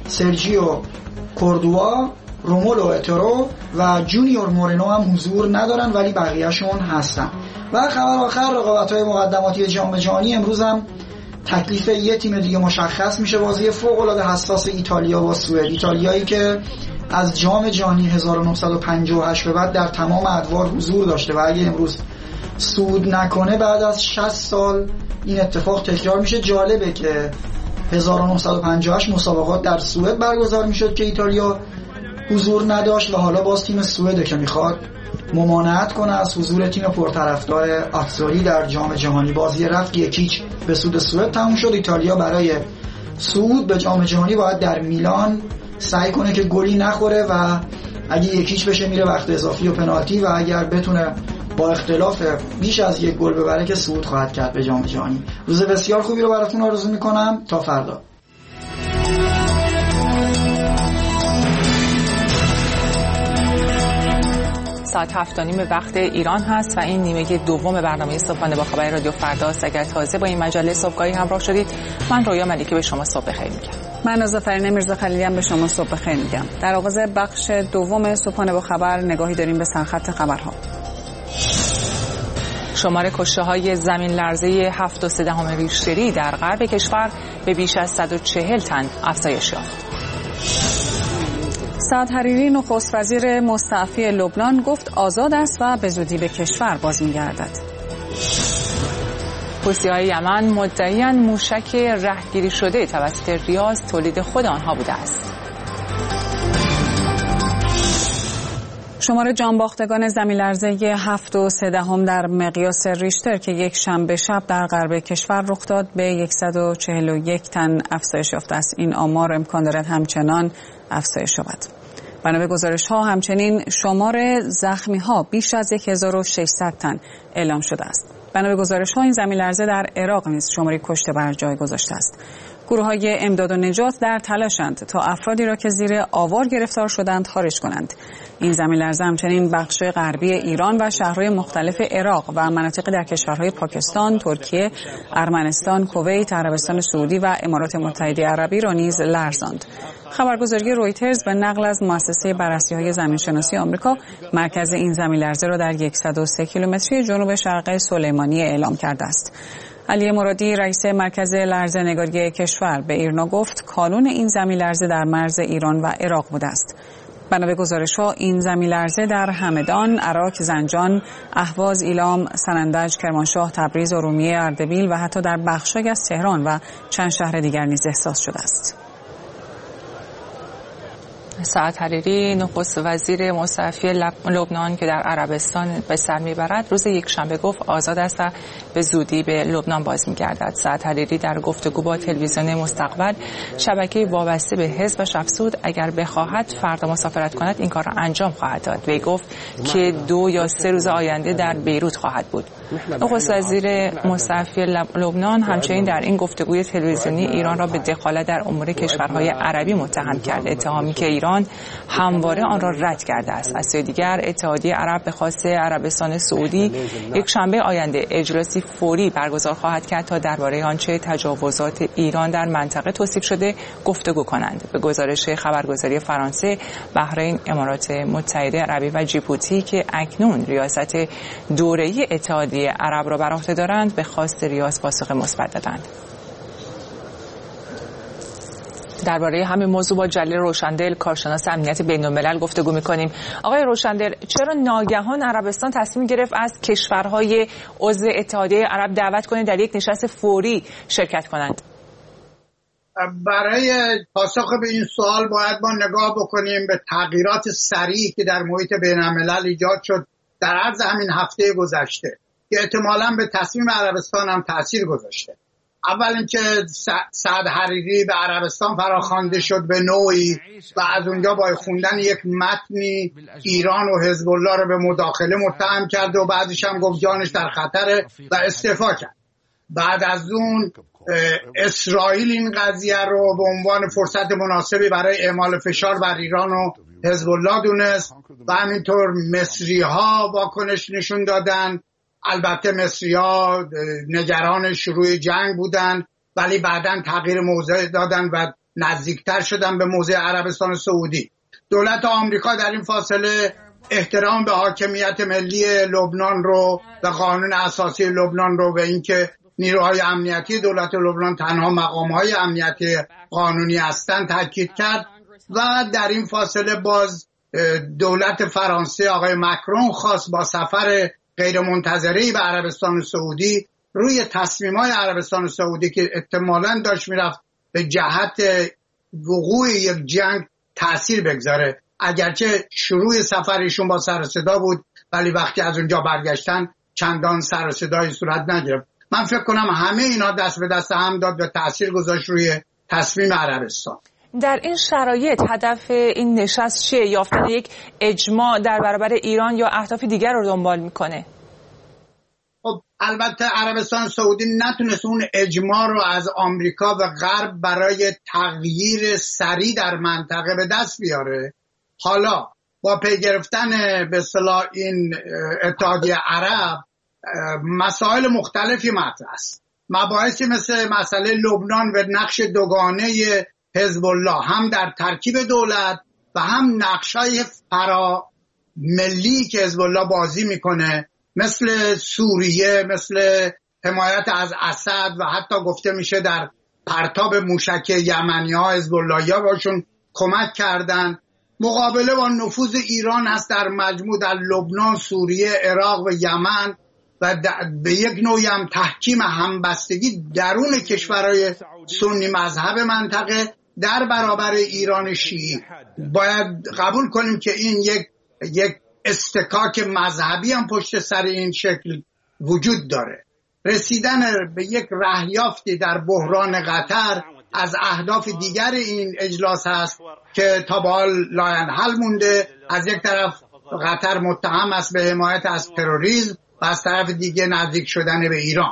سرجیو کوردوا، رومولو اترو و جونیور مورینو هم حضور ندارن، ولی بقیه‌شون هستن. و خبر آخر، رقابت‌های مقدماتی جام جهانی امروز هم تکلیف یه تیم دیگه مشخص میشه. بازی فوق‌العاده حساس ایتالیا با سوئد. ایتالیایی که از جام جهانی هزار و نهصد و پنجاه و هشت به بعد در تمام ادوار حضور داشته و اگه امروز صعود نکنه بعد از شصت سال این اتفاق تکرار میشه. جالبه که هزار و نهصد و پنجاه و هشت مسابقات در سوئد برگزار میشد که ایتالیا حضور نداشت و حالا باز تیم سوئد که میخواد ممانعت کنه از حضور تیم پرطرفدار آتزوری در جام جهانی. بازی رفت یکیچ به سود سوئد تموم شد. ایتالیا برای صعود به جام جهانی باید در میلان سعی کنه که گلی نخوره و اگه یکیچ بشه میره وقت اضافی و پنالتی و اگر بتونه با اختلاف بیش از یک گل ببره که صعود خواهد کرد به جام جهانی. روز بسیار خوبی رو براتون آرزو میکنم. تا فردا. ساعت هفت و نیم وقت ایران هست و این نیمه دوم برنامه صبحانه با خبر رادیو فرداست. اگر تازه با این مجله صبحگاهی همراه شدید، من رویا ملیکی به شما صبح بخیر میگم. من آذرفرین میرزا خلیلی هم به شما صبح بخیر میگم. در آغاز بخش دوم صبحانه با خبر نگاهی داریم به سرخط خبرها. شمار کشته‌های زمین لرزه هفت و سه دهم ریشتری در غرب کشور به بیش از صد و چهل تن افزایش یافت. سعد حریری نخست وزیر مستعفی لبنان گفت آزاد است و به زودی به کشور باز می‌گردد. حوثی‌های یمن مدعی‌اند موشک رهگیری شده توسط ریاض تولید خود آنها بوده است. شمار جانباختگان زمین‌لرزه هفت و سه دهم در مقیاس ریشتر که یک شنبه شب در غرب کشور رخ داد به صد و چهل و یک تن افزایش یافته است. این آمار امکان دارد همچنان افزایش یابد. بنا به گزارش‌ها همچنین شمار زخمی‌ها بیش از هزار و ششصد تن اعلام شده است. بنا به گزارش‌ها این زمین‌لرزه در عراق نیز شماری کشته بر جای گذاشته است. گروه‌های امداد و نجات در تلاشند تا افرادی را که زیر آوار گرفتار شدند خارج کنند. این زمین‌لرزه همچنین بخش‌های غربی ایران و شهرهای مختلف عراق و مناطقی در کشورهای پاکستان، ترکیه، ارمنستان، کویت، عربستان سعودی و امارات متحده عربی را نیز لرزاند. خبرگزاری رویترز به نقل از مؤسسه بررسی‌های زمین‌شناسی آمریکا مرکز این زمین‌لرزه را در صد و سه کیلومتری جنوب شرق سلیمانیه اعلام کرده است. علی مرادی رئیس مرکز لرزه‌نگاری کشور به ایرنا گفت کانون این زمین‌لرزه در مرز ایران و عراق بوده است. بنا به گزارش‌ها این زمین‌لرزه در همدان، عراق، زنجان، اهواز، ایلام، سنندج، کرمانشاه، تبریز، ارومیه، اردبیل و حتی در بخش‌هایی از تهران و چند شهر دیگر نیز احساس شده است. سعد حریری نخست وزیر مستعفی لبنان که در عربستان به سر میبرد روز یکشنبه گفت آزاد است و به زودی به لبنان باز میگردد. سعد حریری در گفتگو با تلویزیون مستقبل شبکه وابسته به حزبش افزود اگر بخواهد فردا مسافرت کند این کار را انجام خواهد داد. وی گفت که دو یا سه روز آینده در بیروت خواهد بود. نخست وزیر مستعفی لبنان همچنین در این گفتگوی تلویزیونی ایران را به دخالت در امور کشورهای عربی متهم کرد، اتهامی که ایران همواره آن را رد کرده است. از سوی دیگر اتحادیه عرب به خواست عربستان سعودی یک شنبه آینده اجلاسی فوری برگزار خواهد کرد تا درباره آنچه تجاوزات ایران در منطقه توصیف شده گفتگو کنند. به گزارش خبرگزاری فرانسه، بحرین، امارات متحده عربی و جیبوتی که اکنون ریاست دوره‌ای اتحادیه عرب را بر عهده دارند به خواست ریاض پاسخ مثبت دادند. درباره همین موضوع با جلیل روشندل کارشناس امنیت بین‌الملل گفتگو می‌کنیم. آقای روشندل، چرا ناگهان عربستان تصمیم گرفت از کشورهای عضو اتحادیه عرب دعوت کنه در یک نشست فوری شرکت کنند؟ برای پاسخ به این سوال باید ما نگاه بکنیم به تغییرات سریعی که در محیط بین‌الملل ایجاد شد در عرض همین هفته گذشته که احتمالاً به تصمیم عربستان هم تأثیر گذاشته. اول اینکه سعد حریری به عربستان فراخوانده شد به نوعی و از اونجا با خوندن یک متنی ایران و حزب الله رو به مداخله متهم کرد و بعدش هم گفت جانش در خطره و استعفا کرد. بعد از اون اسرائیل این قضیه رو به عنوان فرصت مناسبی برای اعمال فشار بر ایران و حزب الله دونست و همینطور مصری ها واکنش نشون دادن. البته مصری ها نگران شروع جنگ بودن ولی بعداً تغییر موضع دادن و نزدیکتر شدن به موضع عربستان سعودی. دولت آمریکا در این فاصله احترام به حاکمیت ملی لبنان رو و قانون اساسی لبنان رو و اینکه نیروهای امنیتی دولت لبنان تنها مقامهای امنیتی قانونی هستند تاکید کرد و در این فاصله باز دولت فرانسه آقای مکرون خواست با سفر غیر منتظره‌ای به عربستان سعودی روی تصمیم‌های عربستان سعودی که احتمالاً داشت میرفت به جهت وقوع یک جنگ تأثیر بگذاره. اگرچه شروع سفرشون با سر و صدا بود ولی وقتی از اونجا برگشتن چندان سر و صدایی صورت نگرفت. من فکر کنم همه اینا دست به دست هم داد و تأثیر گذاشت روی تصمیم عربستان. در این شرایط هدف این نشست چیه؟ یافتن یک اجماع در برابر ایران یا اهداف دیگر رو دنبال میکنه؟ خب البته عربستان سعودی نتونست اون اجماع رو از آمریکا و غرب برای تغییر سریع در منطقه به دست بیاره. حالا با پی گرفتن به اصطلاح این اتحادیه عرب مسائل مختلفی مطرح است. مباحثی مثل مسئله لبنان و نقش دوگانه حزب الله هم در ترکیب دولت و هم نقشای فرا ملی که حزب الله بازی میکنه، مثل سوریه، مثل حمایت از اسد و حتی گفته میشه در پرتاب موشک یمنی ها حزب اللهی ها باشون کمک کردن. مقابله با نفوذ ایران هست در مجموع در لبنان، سوریه، عراق و یمن و به یک نوعی هم تحکیم همبستگی درون کشورهای سنی مذهب منطقه در برابر ایران شیعی. باید قبول کنیم که این یک یک استکاک مذهبی هم پشت سر این شکل وجود داره. رسیدن به یک رهیافتی در بحران قطر از اهداف دیگر این اجلاس هست که تا به حال لاینحل مونده. از یک طرف قطر متهم است به حمایت از تروریسم و از طرف دیگه نزدیک شدن به ایران.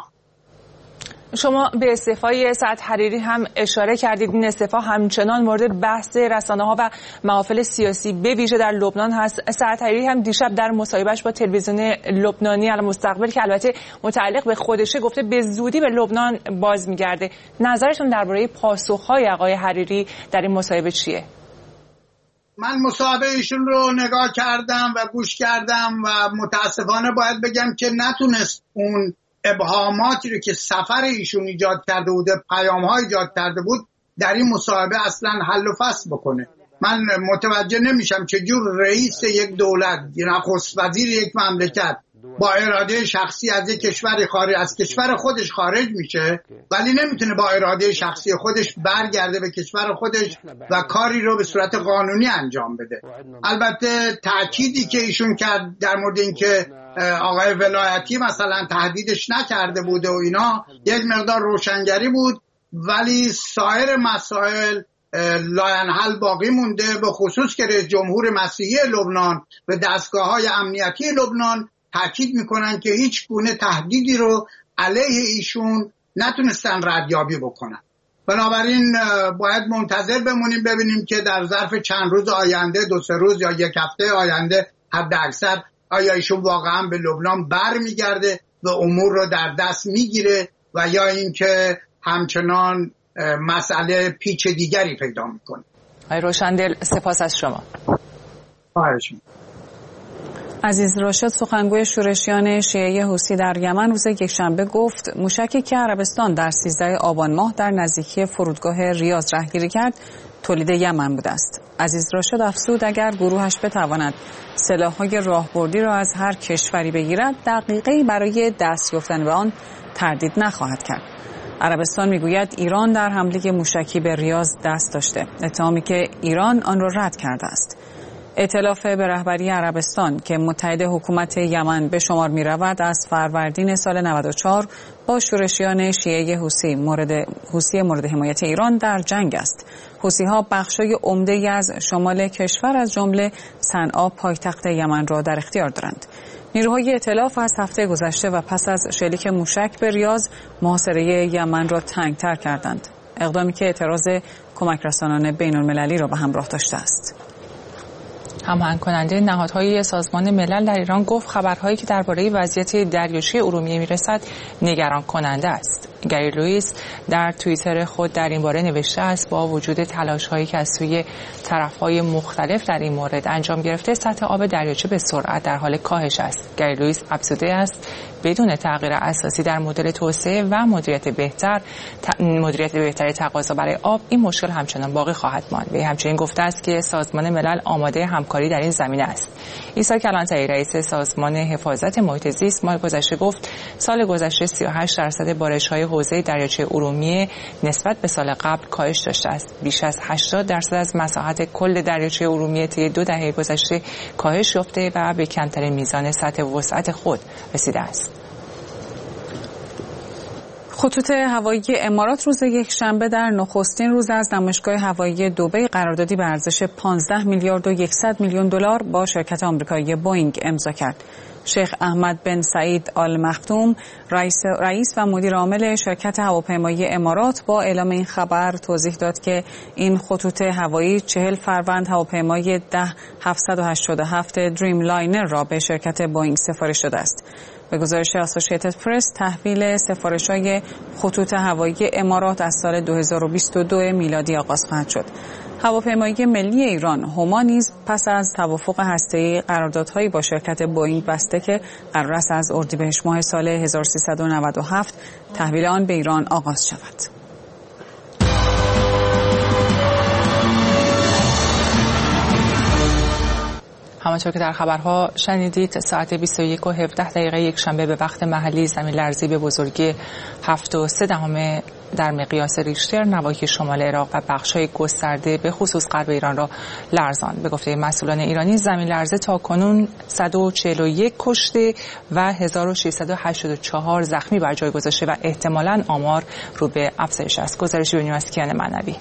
شما به استعفای سعد حریری هم اشاره کردید. این استعفا همچنان مورد بحث رسانه‌ها و محافل سیاسی به ویژه در لبنان هست. سعد حریری هم دیشب در مصاحبهش با تلویزیون لبنانی المستقبل که البته متعلق به خودشه گفته به زودی به لبنان باز میگرده. نظرشون درباره پاسخ‌های آقای حریری در این مصاحبه چیه؟ من مصاحبه ایشون رو نگاه کردم و گوش کردم و متاسفانه باید بگم که نتونست اون ابهاماتی رو که سفر ایشون ایجاد کرده بوده، پیام‌ها ایجاد کرده بود، در این مصاحبه اصلا حل و فصل بکنه. من متوجه نمیشم چجور رئیس یک دولت، نخست وزیر یک مملکت با اراده شخصی از یک کشور خارج از کشور خودش خارج میشه ولی نمیتونه با اراده شخصی خودش برگرده به کشور خودش و کاری رو به صورت قانونی انجام بده. البته تأکیدی که ایشون کرد در مورد اینکه آقای ولایتی مثلا تهدیدش نکرده بوده و اینا یک مقدار روشنگری بود، ولی سایر مسائل لاینحل باقی مونده، به خصوص که رئیس جمهور مسیحی لبنان و دستگاه‌های امنیتی لبنان تاکید میکنن که هیچ گونه تهدیدی رو علیه ایشون نتونستن ردیابی بکنن. بنابراین باید منتظر بمونیم ببینیم که در ظرف چند روز آینده، دو سه روز یا یک هفته آینده حد اکثر، آیا ایشون واقعا به لبنان بر میگرده و امور رو در دست میگیره و یا اینکه همچنان مسئله پیچ دیگری پیدا میکنه. آقای روشندل سپاس از شما. خواهش می‌کنم. عزیز راشد سخنگوی شورشیان شیعه حوثی در یمن روز یکشنبه گفت موشکی که عربستان در سیزده آبان ماه در نزدیکی فرودگاه ریاض رهگیری کرد تولید یمن بوده است. عزیز راشد افزود اگر گروهش بتواند سلاح‌های راهبردی را از هر کشوری بگیرد دقیقه‌ای برای دست یافتن به آن تردید نخواهد کرد. عربستان میگوید ایران در حمله موشکی به ریاض دست داشته، اتهامی که ایران آن را رد کرده است. ائتلاف به رهبری عربستان که متحد حکومت یمن به شمار می رود از فروردین سال نود و چهار با شورشیان شیعه حوثی مورد حوثی مورد حمایت ایران در جنگ است. حوثی‌ها بخشای عمده‌ای از شمال کشور از جمله صنعا پایتخت یمن را در اختیار دارند. نیروهای ائتلاف از هفته گذشته و پس از شلیک موشک به ریاض محاصره یمن را تنگ‌تر کردند. اقدامی که اعتراض کمک رسانان بین‌المللی را به همراه داشته است. هماهنگ کننده نهادهای سازمان ملل در ایران گفت خبرهایی که درباره وضعیت دریاچه ارومیه میرسد نگران کننده است. گری لوئیس در توییتر خود در این باره نوشته است با وجود تلاش‌هایی که از سوی طرف‌های مختلف در این مورد انجام گرفته سطح آب دریاچه به سرعت در حال کاهش است. گری لوئیس افزوده است بدون تغییر اساسی در مدل توسعه و مدیریت بهتر مدیریت بهتر تقاضا برای آب این مشکل همچنان باقی خواهد ماند. وی همچنین گفته است که سازمان ملل آماده همکاری در این زمینه است. عیسی کلانتری رئیس سازمان حفاظت محیط زیست ماه گذشته گفت سال گذشته سی و هشت درصد بارش‌های حوزه دریاچه ارومیه نسبت به سال قبل کاهش داشته است. بیش از هشتاد درصد از مساحت کل دریاچه ارومیه طی دو دهه گذشته کاهش یافته و به کمترین میزان سطح وسعت خود رسیده است. خطوط هوایی امارات روز یکشنبه در نخستین روز از نمایشگاه هوایی دبی قراردادی به ارزش پانزده میلیارد و صد میلیون دلار با شرکت آمریکایی بوئینگ امضا کرد. شیخ احمد بن سعید آل مختوم رئیس, رئیس و مدیر عامل شرکت هواپیمایی امارات با اعلام این خبر توضیح داد که این خطوط هوایی چهل فروند هواپیمای ده هفتصد و هشتاد و هفت دریم لاینر را به شرکت بوئینگ سفارش داده است. به گزارش اسوسییتد پرس، تحویل سفارش‌های خطوط هوایی امارات از سال دو هزار و بیست و دو میلادی آغاز خواهد شد. هواپیمایی ملی ایران هما نیز پس از توافق هسته‌ای قراردادهایی با شرکت بوئینگ بسته که قرار است از اردیبهشت ماه سال هزار و سیصد و نود و هفت تحویل آن به ایران آغاز شود. همانطور که در خبرها شنیدید، ساعت بیست و یک و هفده دقیقه یک شنبه به وقت محلی زمین لرزی به بزرگی هفت و سه دهم در مقیاس ریشتر نواحی شمال عراق و بخش‌های گسترده به خصوص غرب ایران را لرزاند. به گفته مسئولان ایرانی، زمین لرزه تاکنون صد و چهل و یک کشته و هزار و ششصد و هشتاد و چهار زخمی بر جای گذاشته و احتمالاً آمار رو به افزایش است. گزارشی ببینیم از کیان معنوی.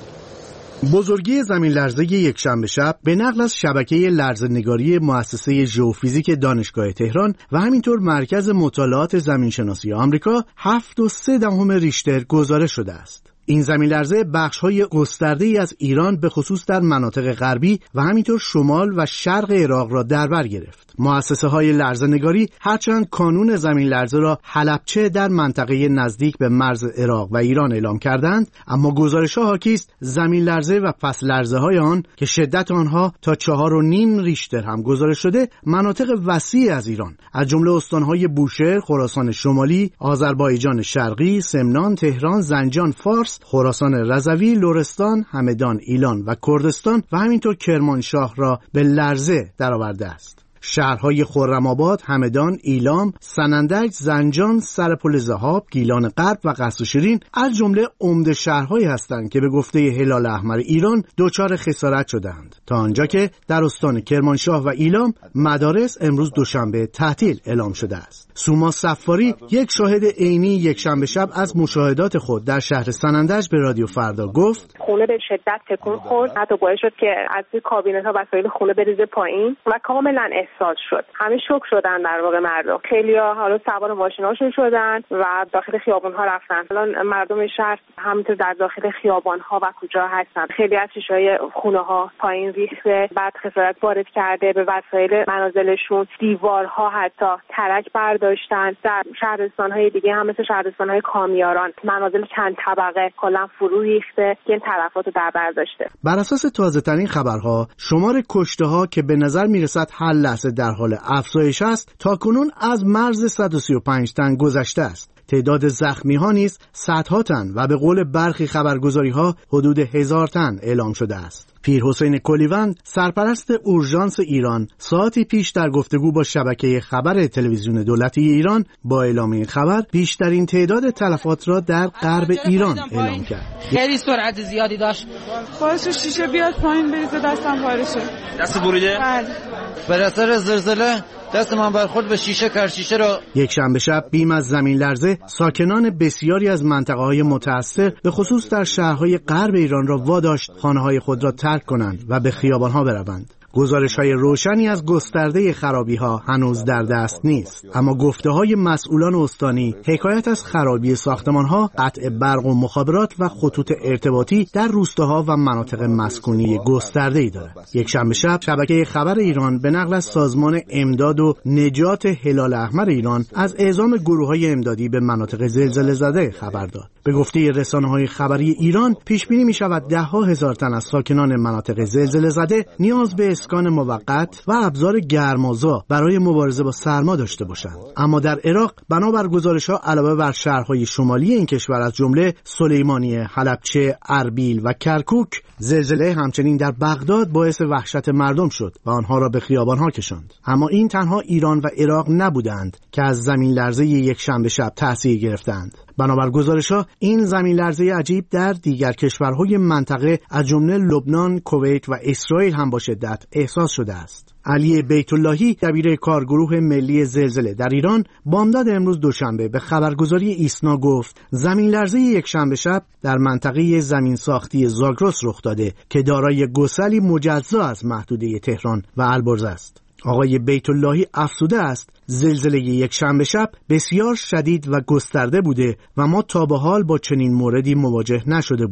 بزرگی زمین لرزه یکشنبه شب به نقل از شبکه لرزه‌نگاری مؤسسه ژئوفیزیک دانشگاه تهران و همینطور مرکز مطالعات زمینشناسی آمریکا هفت و سه دهم ریشتر گزارش شده است. این زمین لرزه بخش‌های گسترده‌ای از ایران به خصوص در مناطق غربی و همینطور شمال و شرق عراق را در بر گرفت. مؤسسه‌های لرزه‌نگاری هرچند کانون زمین لرزه را حلبچه در منطقه نزدیک به مرز عراق و ایران اعلام کردند، اما گزارش‌ها حاکی است زمین لرزه و پس لرزه‌های آن که شدت آنها تا چهار و نیم ریشتر هم گزارش شده، مناطق وسیعی از ایران از جمله استان‌های بوشهر، خراسان شمالی، آذربایجان شرقی، سمنان، تهران، زنجان، فارس، خراسان رضوی، لرستان، همدان، ایلان و کردستان و همینطور کرمانشاه را به لرزه درآورده است. شهرهای خرم‌آباد، همدان، ایلام، سنندج، زنجان، سرپل ذهاب، گیلان غرب و قصر شیرین از جمله عمده شهرهایی هستند که به گفته هلال احمر ایران دچار خسارت شدند، تا آنجا که در استان کرمانشاه و ایلام مدارس امروز دوشنبه تعطیل اعلام شده است. سوما صفاری، یک شاهد عینی یکشنبه شب از مشاهدات خود در شهر سنندج به رادیو فردا گفت: خونه به شدت تکون خورد، حتی باعث شد که از کابینت ها وسایل خونه بریزه پایین و کاملا احساس شد. همه شوک شدن در واقع مردم. خیلیا حالا سوار ماشیناشون شدن و داخل خیابون ها رفتن. الان مردم شهر همینطور در داخل خیابان ها و کوچه هستن. خیلی از شیشه‌های خونه ها پایین ریخته، بعد خسارت وارد کرده به وسایل منازلشون، دیوارها حتی ترک برداشتن. در شهرستان های دیگه هم مثل شهرستان های کامیاران منازل چند طبقه کلا فرو ریخته که این تلفات رو در بر داشته. بر اساس تازه ترین خبرها، شمار کشته ها که به نظر میرسد هر لحظه در حال افزایش است، تاکنون از مرز صد و سی و پنج تن گذشته است. تعداد زخمی ها نیز صدها تن و به قول برخی خبرگزاری ها حدود هزار تن اعلام شده است. پیر حسین کلیوند، سرپرست اورژانس ایران، ساعتی پیش در گفتگو با شبکه خبر تلویزیون دولتی ایران با اعلام این خبر بیشترین تعداد تلفات را در غرب ایران اعلام کرد. خیلی سرعت زیادی داشت، باعث شیشه بیاد پایین بریزه، دستم پاره شد. دست بریده؟ بله. بر اثر زلزله دست من برخورد به شیشه کرد. شیشه را یک شنبه شب بیم از زمین لرزه ساکنان بسیاری از منطقه‌های متأثر به خصوص در شهرهای غرب ایران را واداشت خانه‌های خود را ترک کنند و به خیابان‌ها بروند. گزارش‌های روشنی از گسترده خرابی‌ها هنوز در دست نیست، اما گفته‌های مسئولان استانی حکایت از خرابی ساختمان‌ها، قطع برق و مخابرات و خطوط ارتباطی در روستاها و مناطق مسکونی گسترده‌ای دارد. یک شنبه شب شبکه خبر ایران به نقل از سازمان امداد و نجات هلال احمر ایران از اعزام گروه‌های امدادی به مناطق زلزله زده خبر داد. به گفته رسانه‌های خبری ایران، پیش‌بینی می‌شود ده‌ها هزار تن از ساکنان مناطق زلزله زده نیاز به اسکان موقت و ابزار گرمازا برای مبارزه با سرما داشته باشند. اما در عراق بنابر گزارش‌ها علاوه بر شهرهای شمالی این کشور از جمله سلیمانیه، حلبچه، اربیل و کرکوک، زلزله همچنین در بغداد باعث وحشت مردم شد و آنها را به خیابان‌ها کشاند. اما این تنها ایران و عراق نبودند که از زمین لرزه یک شنبه شب تأثیر گرفتند. بنابر گزارش‌ها این زمین لرزه عجیب در دیگر کشورهای منطقه از جمله لبنان، کویت و اسرائیل هم با شدت احساس شده است. علی بیت اللهی، دبیر کارگروه ملی زلزله در ایران، بامداد امروز دوشنبه به خبرگزاری ایسنا گفت زمین لرزه یک شنبه شب در منطقه زمین ساختی زاگرس رخ داده که دارای گسلی مجزا از محدوده تهران و البرز است. آقای بیت اللهی افسوده است زلزله یک شنبه شب بسیار شدید و گسترده بوده و ما تا به حال با چنین موردی مواجه نشده بودیم.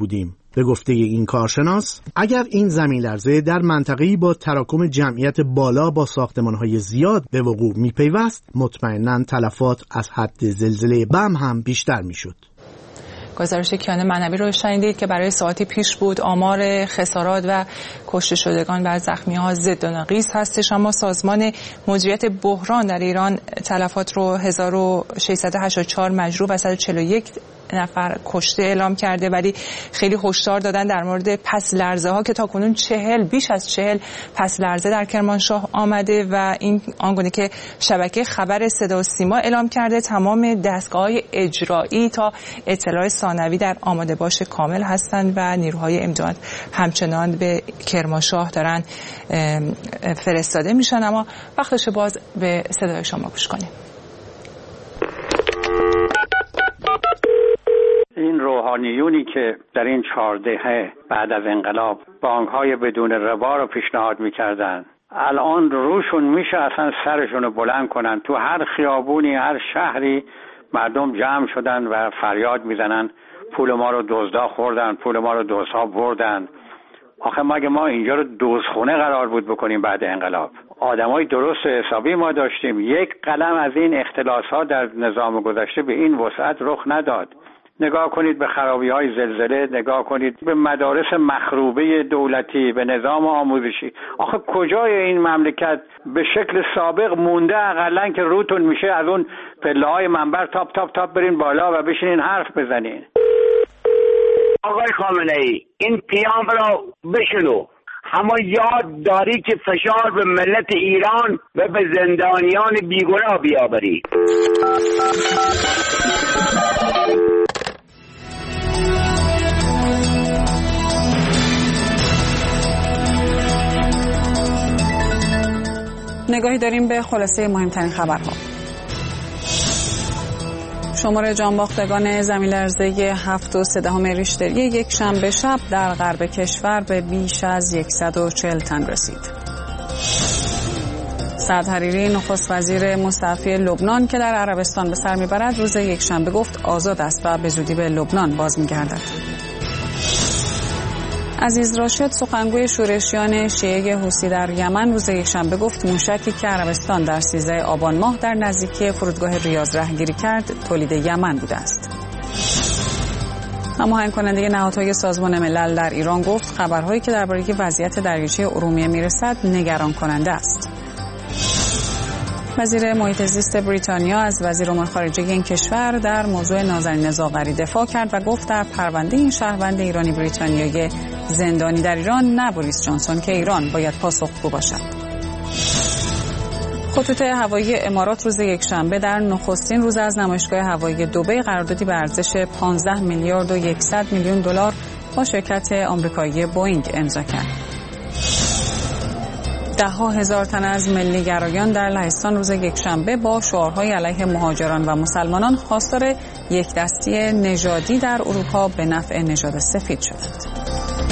به گفته این کارشناس، اگر این زمین لرزه در منطقه‌ای با تراکم جمعیت بالا با ساختمان‌های زیاد به وقوع می‌پیوست، مطمئناً تلفات از حد زلزله بم هم بیشتر می‌شد. گزارش کیان معنوی رو شنیدید که برای ساعتی پیش بود. آمار خسارات و کشته شدگان و زخمی‌ها ضد و نقیض هستش، اما سازمان مدیریت بحران در ایران تلفات رو هزار و ششصد و هشتاد و چهار مجروح و صد و چهل و یک نفر کشته اعلام کرده، ولی خیلی هشدار دادن در مورد پس لرزه ها که تاکنون چهل بیش از چهل پس لرزه در کرمانشاه آمده و این آنگونه که شبکه خبر صدا و سیما اعلام کرده تمام دستگاه‌های اجرایی تا اطلاع ثانوی در آماده باش کامل هستند و نیروهای امداد همچنان به کرمانشاه دارن فرستاده میشن. اما وقتش باز به صدای شما گوش کنیم. این روحانیونی که در این چهار دهه بعد از انقلاب بانک‌های بدون ربا رو پیشنهاد می‌کردن، الان روشون میشه اصلا سرشون رو بلند کنن. تو هر خیابونی، هر شهری مردم جمع شدن و فریاد میزنن پول ما رو دزدا خوردن، پول ما رو دزدها بردن. آخه مگه ما اینجا رو دزدخونه قرار بود بکنیم بعد انقلاب؟ آدمای درست و حسابی ما داشتیم. یک قلم از این اختلاس‌ها در نظام گذشته به این وسعت رخ نداد. نگاه کنید به خرابی‌های زلزله، نگاه کنید به مدارس مخروبه دولتی، به نظام آموزشی. آخه کجای این مملکت به شکل سابق مونده اقلن که روتون میشه از اون پله‌های منبر تاپ تاپ تاپ برین بالا و بشینین حرف بزنین؟ آقای خامنه‌ای این پیام رو بشنو، اما یاد داری که فشار به ملت ایران و به زندانیان بیگناه بیاوری. نگاهی داریم به خلاصه مهمترین خبرها. شمار جانباختگان زمین لرزه هفت و سه دهم ریشتری یک شنبه شب در غرب کشور به بیش از صد و چهل تن رسید. سعد حریری نخست وزیر مستعفی لبنان که در عربستان به سر میبرد روز یک شنبه گفت آزاد است و به زودی به لبنان باز میگردد. عزیز راشد سخنگوی شورشیان شیعه حوثی در یمن روز یکشنبه گفت موشکی که عربستان در سیزده آبان ماه در نزدیکی فرودگاه ریاض رهگیری کرد تولید یمن بوده است. هماهنگ کننده نهادهای سازمان ملل در ایران گفت خبرهایی که درباره وضعیت دریاچه ارومیه میرسد نگران کننده است. وزیر محیط زیست بریتانیا از وزیر امور خارجه این کشور در موضوع نازنین زاغری دفاع کرد و گفت در پرونده این شهروند ایرانی بریتانیایی زندانی در ایران نه بوریس جانسون که ایران باید پاسخگو باشد. خطوط هوایی امارات روز یکشنبه در نخستین روز از نمایشگاه هوایی دبی قراردادی به ارزش پانزده میلیارد و صد میلیون دلار با شرکت آمریکایی بوئینگ امضا کرد. ده ها هزار تن از ملی گرایان در لهستان روز یکشنبه با شعارهای علیه مهاجران و مسلمانان خواستار یک دستی نژادی در اروپا به نفع نژاد سفید شدند.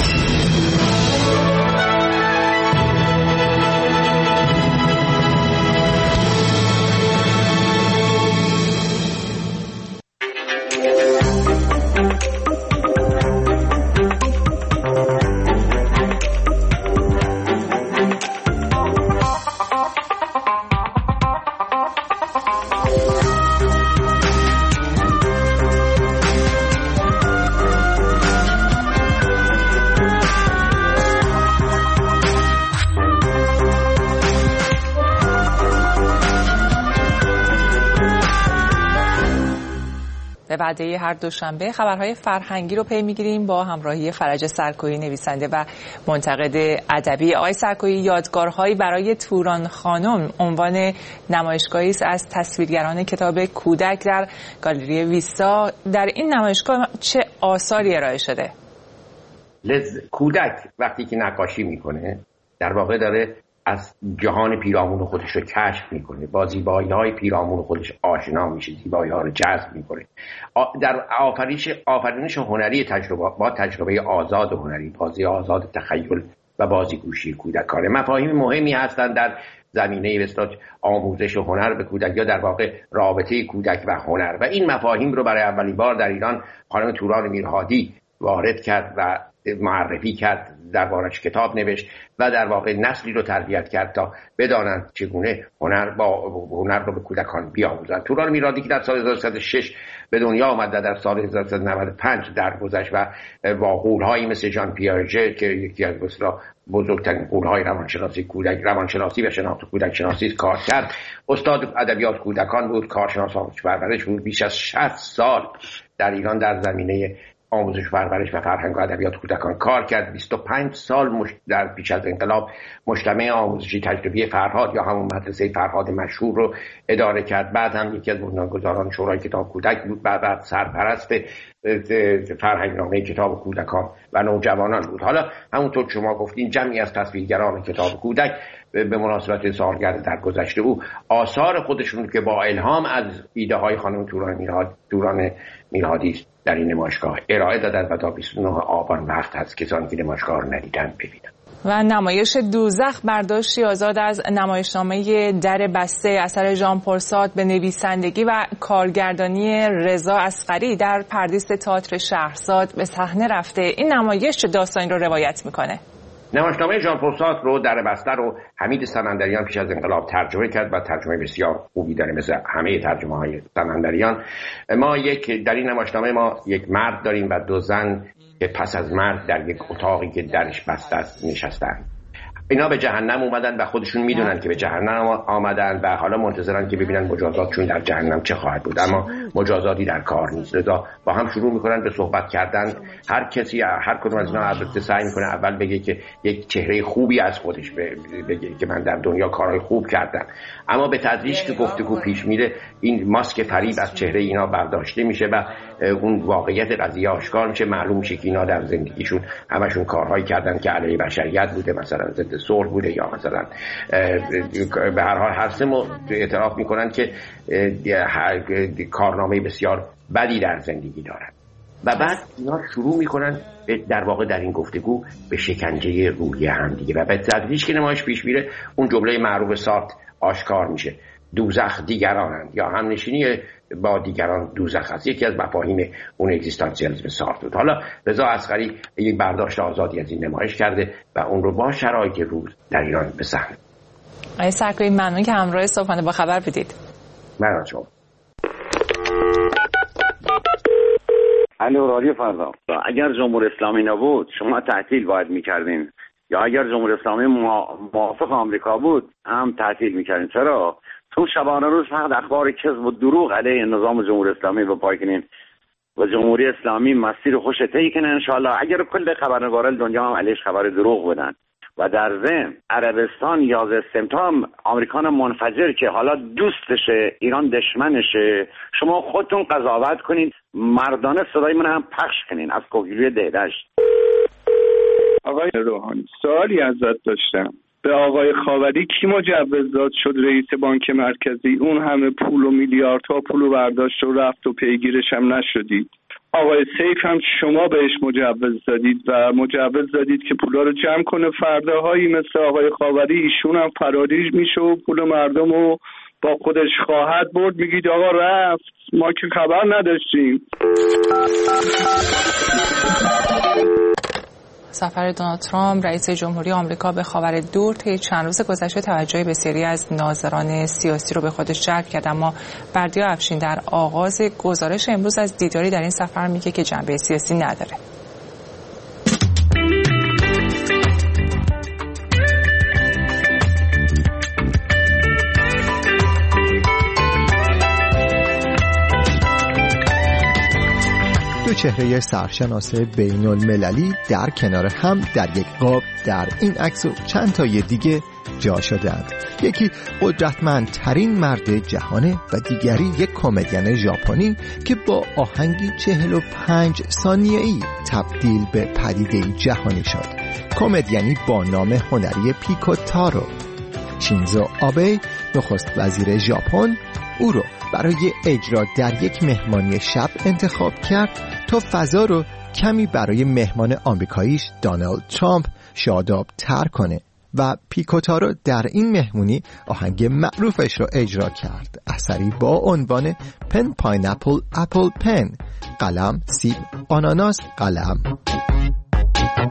به وعده هر دوشنبه خبرهای فرهنگی رو پی میگیریم با همراهی فرج سرکویی نویسنده و منتقد ادبی. آقای سرکویی، یادگارهایی برای توران خانم عنوان نمایشگاهی است از تصویرگران کتاب کودک در گالری ویستا. در این نمایشگاه چه آثاری ارائه شده؟ لز کودک وقتی که نقاشی میکنه در واقع داره از جهان پیرامون خودش رو کشف میکنه، با زیبایی‌های پیرامون خودش آشنا میشه، زیبایی‌ها رو جذب میکنه. در آفرینش آفرینش هنری تجربه با تجربه آزاد هنری، بازی آزاد تخیل و بازیگوشی کودکانه مفاهیم مهمی هستند در زمینه بسیار آموزش و هنر به کودک یا در واقع رابطه کودک و هنر، و این مفاهیم رو برای اولین بار در ایران خانم توران میرهادی وارد کرد و معرفی کرد، دربارش کتاب نوشت و در واقع نسلی رو تربیت کرد تا بدانند چگونه هنر با هنر رو به کودکان بیاموزند. توران میرادی که در سال هزار و سیصد و شش به دنیا آمد و در سال هزار و سیصد و نود و پنج درگذشت و با غول‌هایی مثل ژان پیاژه که یکی از مثلا بزرگترین غول‌های روانشناسی کودک روانشناسی و شناخت کودک شناسی کار کرد. استاد ادبیات کودکان بود، کارشناس آموزش پرورش بود. بیش از شصت سال در ایران در زمینه آموزش پرورش و فرهنگ و ادبیات کودکان کار کرد. بیست و پنج سال مش... در پیش از انقلاب مجتمع آموزشی تجربی فرهاد یا همون مدرسه فرهاد مشهور رو اداره کرد. بعد هم یکی از بنیانگذاران شورای کتاب کودک بود. بعد, بعد سرپرست فرهنگنامه کتاب کودکان و نوجوانان بود. حالا همونطور که شما گفتین جمعی از تصویرگران کتاب کودک به مناسبت سالگرد درگذشته او آثار خودشون که با الهام از ایده های خانم توران میرهاد توران میرهادی در این نمایشگاه ارائه دادن و تا بیست و نه آبان وقت هست کسانی که نمایشگاه رو ندیدن ببینن. و نمایش دوزخ برداشتی آزاد از نمایشنامه در بسته اثر ژان پل سارتر به نویسندگی و کارگردانی رضا اصغری در پردیس تئاتر شهرزاد به صحنه رفته. این نمایش چه داستانی رو روایت میکنه؟ نمایشنامه ژان پل سارتر رو در بسته رو حمید سمندریان پیش از انقلاب ترجمه کرد و ترجمه بسیار خوبی داره مثل همه ترجمه های سمندریان. ما یک در این نمایشنامه ما یک مرد داریم و دو زن که پس از مرد در یک اتاقی که درش بسته است نشستن. اینا به جهنم اومدن و خودشون میدونن که به جهنم آمدن و حالا منتظرن که ببینن مجازاتشون در جهنم چه خواهد بود، اما مجازاتی در کار نیست. لذا با هم شروع میکنن به صحبت کردن. هر کسی هر کدوم از اینا البته سعی میکنه اول بگه که یک چهره خوبی از خودش بگه که من در دنیا کارهای خوب کردم، اما به تدریج که گفتگو پیش میره این ماسک فریب از چهره اینا برداشته میشه و اون واقعیت قضیه آشکار میشه. معلوم میشه که اینا در زندگیشون همشون کارهایی کردن که علیه بشریت بوده، مثلا ضد صلح بوده یا مثلا به هر حال هر سه اعتراف میکنن که کارنامه بسیار بدی در زندگی دارن و بعد اینا شروع میکنن در واقع در این گفتگو به شکنجه روحی هم دیگه و به تدریج که نمایش پیش میره اون جمله معروف سارتر آشکار میشه: دوزخ دیگرانند یا همنشینی با دیگران دوزخ است. یکی از مفاهیم اون اگزیستانسیالیسم سارتر بود. حالا رضا اصغری یک برداشت آزادی از این نمایش کرده و اون رو با شرایط روز در ایران به صحنه. آقای سرکاری ممنون که همراه صبحانه با خبر بودید. ممنون شما. الو رادیو فردا. اگر جمهوری اسلامی نبود شما تعطیل باید میکردین، یا اگر جمهوری اسلامی موافق آمریکا بود هم تعطیل میکردین. چرا؟ تو شبانه روز فقط اخبار کذب و دروغ علیه نظام جمهوری اسلامی به پای کنین و جمهوری اسلامی مسیر خوش طی کنه ان شاء الله. اگر کل خبرنگاران دنیا هم علیش خبر دروغ بدن و در ضمن عربستان یازده سپتامبر آمریکان منفجر که حالا دوستشه ایران دشمنشه، شما خودتون قضاوت کنین، مردانه صدای من هم پخش کنین از کوگیلوی دهدشت. آقای روحانی سوالی ازت داشتم. به آقای خاوری کی مجوز داد شد رئیس بانک مرکزی؟ اون همه پول و میلیاردها پول و برداشت و رفت و پیگیرش هم نشدید. آقای سیف هم شما بهش مجوز دادید و مجوز دادید که پولا رو جمع کنه. فرداهایی مثل آقای خاوری ایشون هم فراری میشه و پول مردم رو با خودش خواهد برد. میگید آقا رفت، ما که خبر نداشتیم. سفر دونالد ترامپ رئیس جمهوری آمریکا به خاور دور طی چند روز گذشته توجه بسیاری از ناظران سیاسی رو به خودش جلب کرد، اما بردیا افشین در آغاز گزارش امروز از دیداری در این سفر میگه که جنبه سیاسی نداره. دو چهره سرشناس بین المللی در کنار هم در یک قاب در این عکس و چند تای دیگه جا شدند. یکی قدرتمندترین مرد جهانه و دیگری یک کمدین ژاپنی که با آهنگی چهل و پنج ثانیه‌ای تبدیل به پدیده جهانی شد. کمدینی با نام هنری پیکو تارو. شینزو آبه نخست وزیر ژاپن او رو برای اجرا در یک مهمانی شب انتخاب کرد تا فضا رو کمی برای مهمان آمریکاییش دونالد ترامپ شاداب تر کنه و پیکو تارو در این مهمونی آهنگ معروفش رو اجرا کرد. اثری با عنوان پن پاینپل اپل پن، قلم سیب آناناس قلم.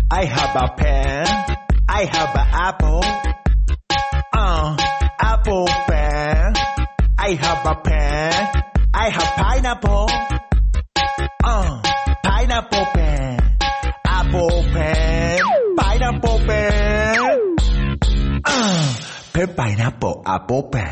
I have a pen, I have an apple, uh, apple pen. I have a pen, I have pineapple, uh, pineapple pen, apple pen, pineapple pen, uh, pen, pineapple, apple pen.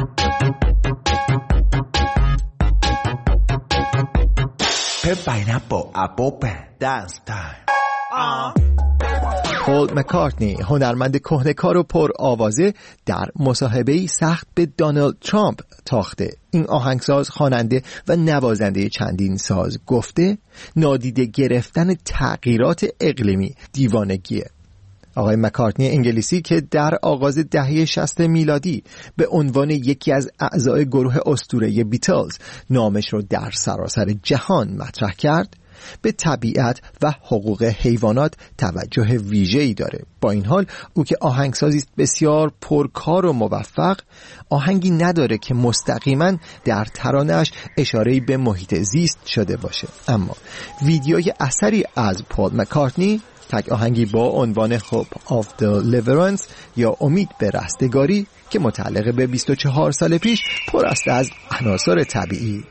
Pen, pineapple, apple pen, dance time. Uh. پول مکارتنی، هنرمند کهنه‌کار و پر آوازه، در مصاحبه‌ای سخت به دونالد ترامپ تاخته. این آهنگساز، خواننده و نوازنده چندین ساز گفته نادیده گرفتن تغییرات اقلیمی دیوانگیه. آقای مکارتنی انگلیسی که در آغاز دهه شصت میلادی به عنوان یکی از اعضای گروه اسطوره بیتلز نامش رو در سراسر جهان مطرح کرد، به طبیعت و حقوق حیوانات توجه ویژه‌ای داره. با این حال او که آهنگسازی است بسیار پرکار و موفق، آهنگی نداره که مستقیما در ترانه‌اش اشاره‌ای به محیط زیست شده باشه. اما ویدیوی اثری از پول مکارتنی، تک آهنگی با عنوان Hope of Deliverance یا امید به رستگاری که متعلق به بیست و چهار سال پیش، پر است از عناصر طبیعی.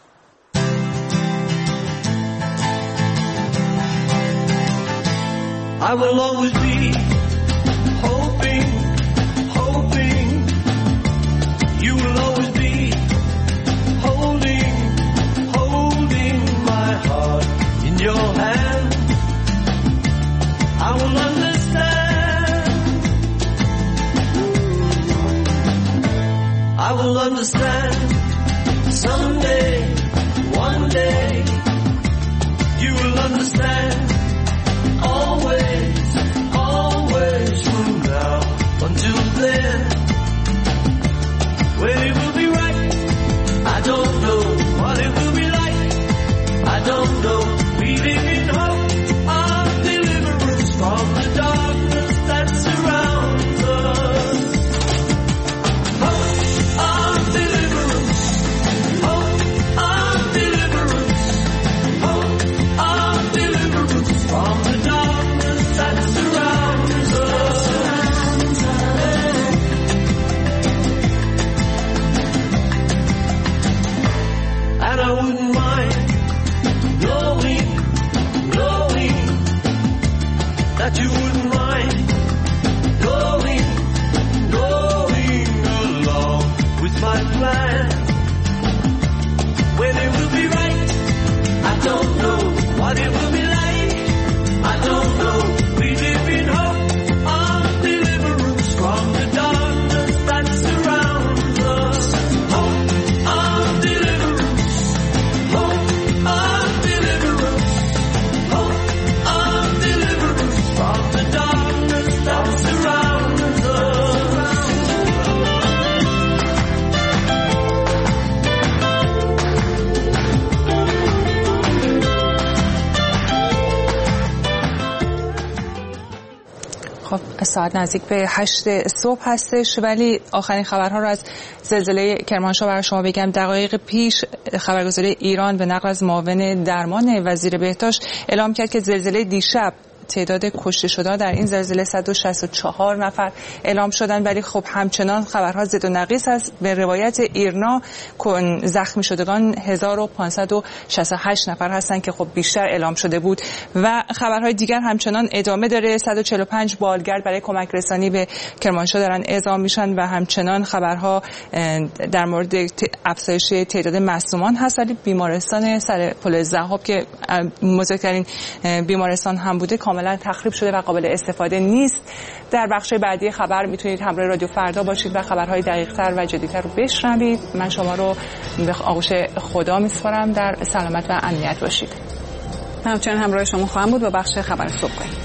I will always be hoping, hoping. You will always be holding, holding my heart in your hand. I will understand. I will understand someday, one day. You will understand. Always, always from now until then. When it will be right, I don't know. What it will be like, I don't know. We live in hope of deliverance from the darkness that surrounds us. Hope of deliverance, hope of deliverance, hope of deliverance from the darkness that surrounds us. And I wouldn't mind knowing, knowing that you wouldn't mind going, going along with my plan. When it will be right, I don't know what it will be like. I don't know. We live in hope of deliverance from the darkness that surrounds us. Hope of deliverance. Hope of deliverance. Hope of deliverance from the darkness that surrounds us. خب ساعت نزدیک به هشت صبح هستش، ولی آخرین خبرها رو از زلزله کرمانشاه برای شما بگم. دقایق پیش خبرگزاری ایران به نقل از معاون درمان وزیر بهداشت اعلام کرد که زلزله دیشب تعداد کشته شده در این زلزله صد و شصت و چهار نفر اعلام شدن، ولی خب همچنان خبرها ضد و نقیض است. به روایت ایرنا زخمی شدگان هزار و پانصد و شصت و هشت نفر هستند که خب بیشتر اعلام شده بود و خبرهای دیگر همچنان ادامه داره. صد و چهل و پنج بالگرد برای کمک رسانی به کرمانشاه دارن اعزام میشن و همچنان خبرها در مورد افزایش تعداد مصدومان هست، ولی بیمارستان سر پل ضحاب که مزرگرین بیمارستان هم بوده کاملا تخریب شده و قابل استفاده نیست. در بخش بعدی خبر میتونید همراه رادیو فردا باشید و خبرهای دقیق‌تر و جدیدتر رو بشنوید. من شما رو به آغوش خدا میسپارم. در سلامت و امنیت باشید. همچنین همراه شما خواهم بود با بخش خبر صبح.